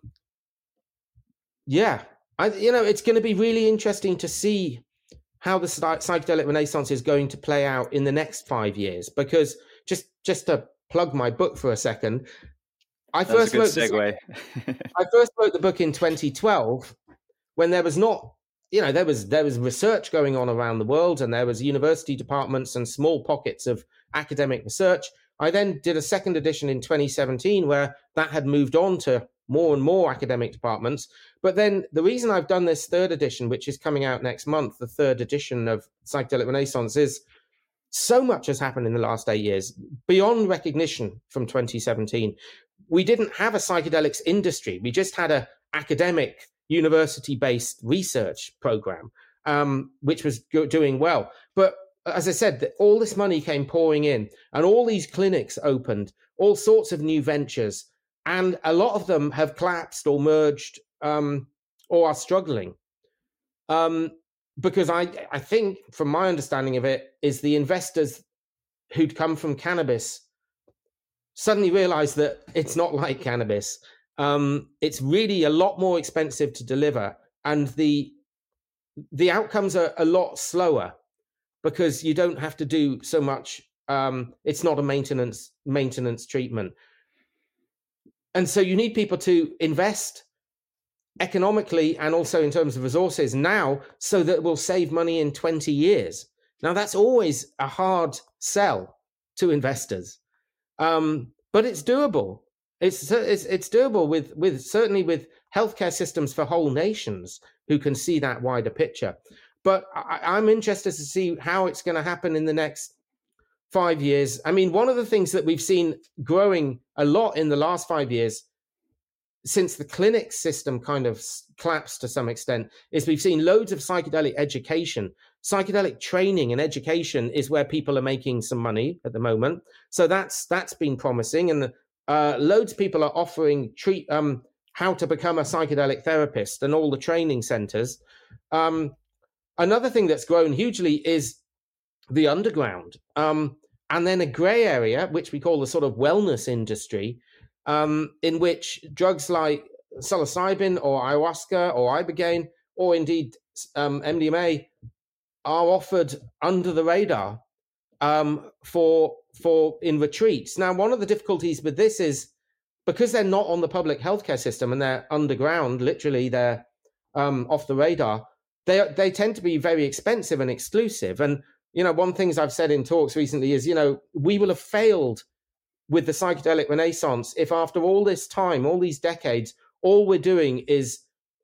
Yeah, I, you know, it's going to be really interesting to see how the psychedelic renaissance is going to play out in the next five years. Because just just to plug my book for a second, I That's first a good wrote segue. I first wrote the book in twenty twelve when there was not, you know, there was there was research going on around the world, and there was university departments and small pockets of academic research. I then did a second edition in twenty seventeen where that had moved on to more and more academic departments. But then the reason I've done this third edition, which is coming out next month, the third edition of Psychedelic Renaissance, is so much has happened in the last eight years, beyond recognition from twenty seventeen. We didn't have a psychedelics industry. We just had a academic university-based research program. um, which was go- doing well. But as I said, all this money came pouring in, and all these clinics opened, all sorts of new ventures, and a lot of them have collapsed or merged um, or are struggling. Um, because I, I think, from my understanding of it, is the investors who'd come from cannabis suddenly realized that it's not like cannabis. Um, it's really a lot more expensive to deliver, and the the outcomes are a lot slower because you don't have to do so much. Um, it's not a maintenance maintenance treatment, and so you need people to invest economically and also in terms of resources now, so that it will save money in twenty years. Now, that's always a hard sell to investors, um, but it's doable. It's, it's it's doable with with certainly with healthcare systems for whole nations who can see that wider picture. But I, I'm interested to see how it's going to happen in the next five years. I mean, one of the things that we've seen growing a lot in the last five years, since the clinic system kind of collapsed to some extent, is we've seen loads of psychedelic education. Psychedelic training and education is where people are making some money at the moment. So that's that's been promising. And uh, loads of people are offering treat um, how to become a psychedelic therapist and all the training centers. Um, another thing that's grown hugely is the underground. Um, and then a gray area, which we call the sort of wellness industry, um, in which drugs like psilocybin or ayahuasca or ibogaine, or indeed um, M D M A, are offered under the radar um, for for in retreats. Now, one of the difficulties with this is because they're not on the public healthcare system and they're underground, literally they're um, off the radar. They they tend to be very expensive and exclusive. And you know, one thing I've said in talks recently is, you know, we will have failed with the psychedelic renaissance if after all this time, all these decades, all we're doing is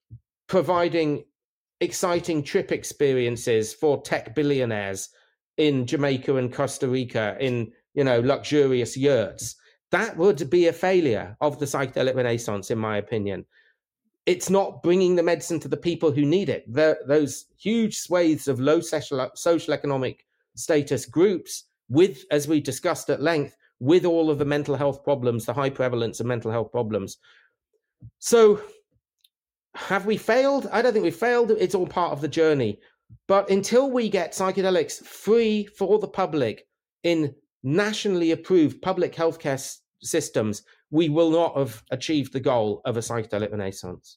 providing exciting trip experiences for tech billionaires in Jamaica and Costa Rica in, you know, luxurious yurts. That would be a failure of the psychedelic renaissance, in my opinion. It's not bringing the medicine to the people who need it. The, those huge swathes of low social, social economic status groups with, as we discussed at length, with all of the mental health problems, the high prevalence of mental health problems. So have we failed? I don't think we failed. It's all part of the journey. But until we get psychedelics free for the public in nationally approved public healthcare s- systems, we will not have achieved the goal of a psychedelic renaissance.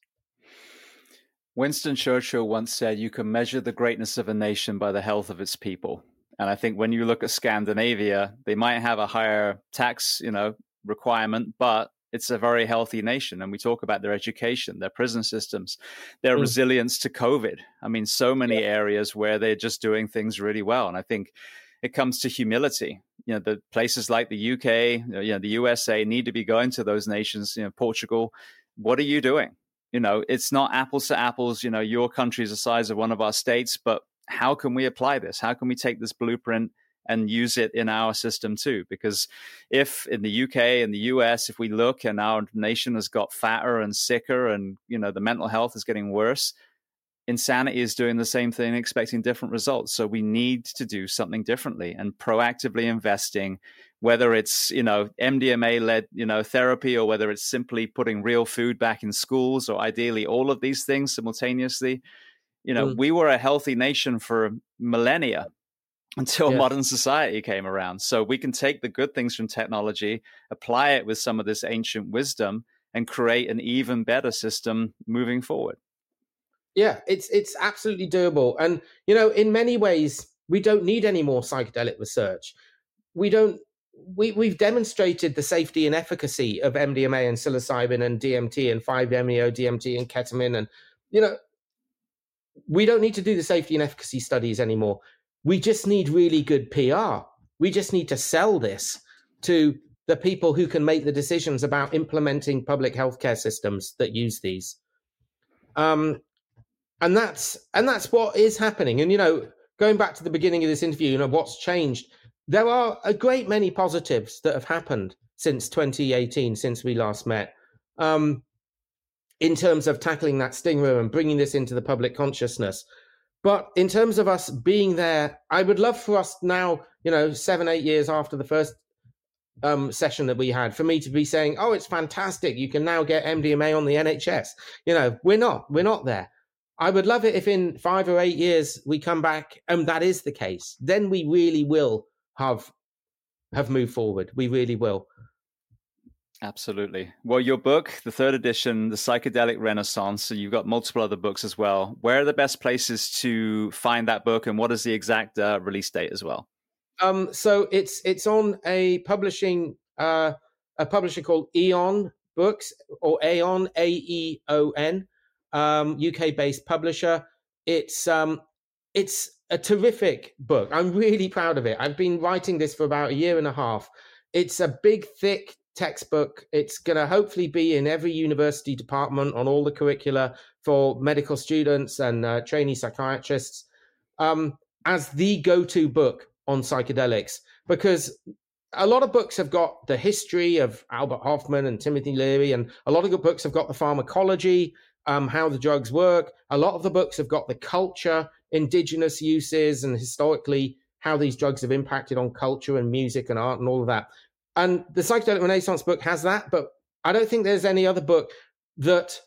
Winston Churchill once said, you can measure the greatness of a nation by the health of its people. And I think when you look at Scandinavia, they might have a higher tax, you know, requirement, but it's a very healthy nation. And we talk about their education, their prison systems, their mm. resilience to COVID. I mean, so many yeah. areas where they're just doing things really well. And I think it comes to humility. You know, the places like the U K, you know, the U S A need to be going to those nations, you know, Portugal. What are you doing? You know, it's not apples to apples. You know, your country is the size of one of our states, but how can we apply this? How can we take this blueprint and use it in our system too? Because if in the U K and the U S, if we look and our nation has got fatter and sicker and, you know, the mental health is getting worse, insanity is doing the same thing, expecting different results. So we need to do something differently and proactively investing, whether it's, you know, M D M A-led, you know, therapy, or whether it's simply putting real food back in schools, or ideally all of these things simultaneously. You know, mm. we were a healthy nation for millennia until yes. modern society came around. So we can take the good things from technology, apply it with some of this ancient wisdom, and create an even better system moving forward. Yeah, it's it's absolutely doable. And, you know, in many ways, we don't need any more psychedelic research. We don't, we, we've demonstrated the safety and efficacy of M D M A and psilocybin and D M T and five meo D M T and ketamine. And, you know, we don't need to do the safety and efficacy studies anymore. We just need really good P R. We just need to sell this to the people who can make the decisions about implementing public healthcare systems that use these. Um, and that's and that's what is happening. And, you know, going back to the beginning of this interview, you know, what's changed? There are a great many positives that have happened since twenty eighteen, since we last met. Um, in terms of tackling that stigma and bringing this into the public consciousness. But in terms of us being there, I would love for us now, you know, seven, eight years after the first um, session that we had, for me to be saying, oh, it's fantastic. You can now get M D M A on the N H S. You know, we're not, we're not there. I would love it if in five or eight years we come back and that is the case. Then we really will have, have moved forward. We really will. Absolutely. Well, your book, the third edition, The Psychedelic Renaissance, so you've got multiple other books as well. Where are the best places to find that book, and what is the exact uh, release date as well? Um, so it's it's on a publishing uh, a publisher called Aeon Books, or Aeon, A E O N, um, U K-based publisher. It's um, it's a terrific book. I'm really proud of it. I've been writing this for about a year and a half. It's a big, thick textbook. It's going to hopefully be in every university department on all the curricula for medical students and uh, trainee psychiatrists um, as the go-to book on psychedelics, because a lot of books have got the history of Albert Hofmann and Timothy Leary, and a lot of good books have got the pharmacology, um, how the drugs work. A lot of the books have got the culture, indigenous uses, and historically how these drugs have impacted on culture and music and art and all of that. And the Psychedelic Renaissance book has that, but I don't think there's any other book that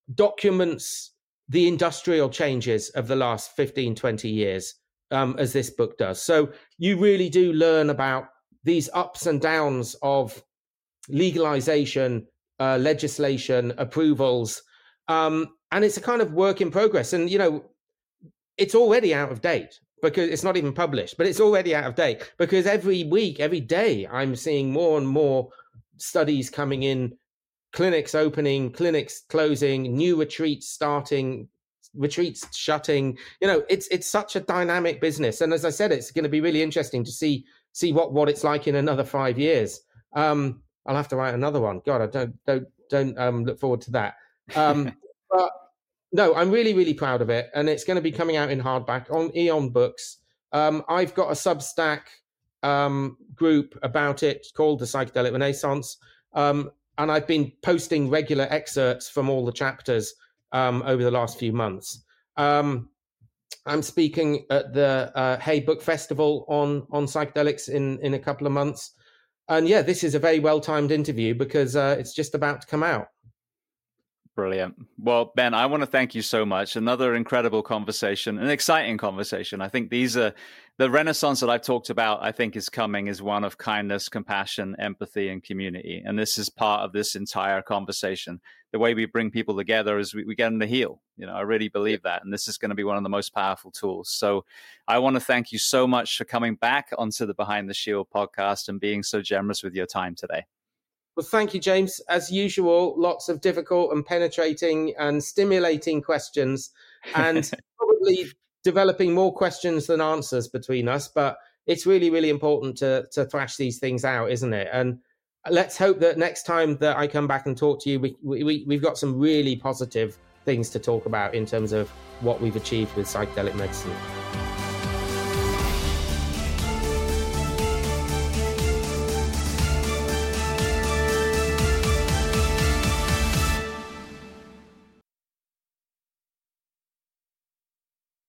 documents the industrial changes of the last fifteen, twenty years um, as this book does. So you really do learn about these ups and downs of legalization, uh, legislation, approvals. Um, and it's a kind of work in progress. And, you know, it's already out of date, because it's not even published, but it's already out of date, because every week, every day, I'm seeing more and more studies coming in, clinics opening, clinics closing, new retreats starting, retreats shutting. You know, it's it's such a dynamic business. And as I said, it's going to be really interesting to see see what, what it's like in another five years. Um, I'll have to write another one. God, I don't don't don't um, look forward to that. Um, but no, I'm really, really proud of it. And it's going to be coming out in hardback on Aeon Books. Um, I've got a Substack um, group about it called The Psychedelic Renaissance. Um, and I've been posting regular excerpts from all the chapters um, over the last few months. Um, I'm speaking at the uh, Hay Book Festival on, on psychedelics in, in a couple of months. And yeah, this is a very well-timed interview because uh, it's just about to come out. Brilliant. Well, Ben, I want to thank you so much. Another incredible conversation, an exciting conversation. I think these are the renaissance that I've talked about, I think is coming is one of kindness, compassion, empathy, and community. And this is part of this entire conversation. The way we bring people together is we, we get them to heal. You know, I really believe that. And this is going to be one of the most powerful tools. So I want to thank you so much for coming back onto the Behind the Shield podcast and being so generous with your time today. Well, thank you, James. As usual, lots of difficult and penetrating and stimulating questions, and probably developing more questions than answers between us. But it's really, really important to to thrash these things out, isn't it? And let's hope that next time that I come back and talk to you, we, we, we've got some really positive things to talk about in terms of what we've achieved with psychedelic medicine.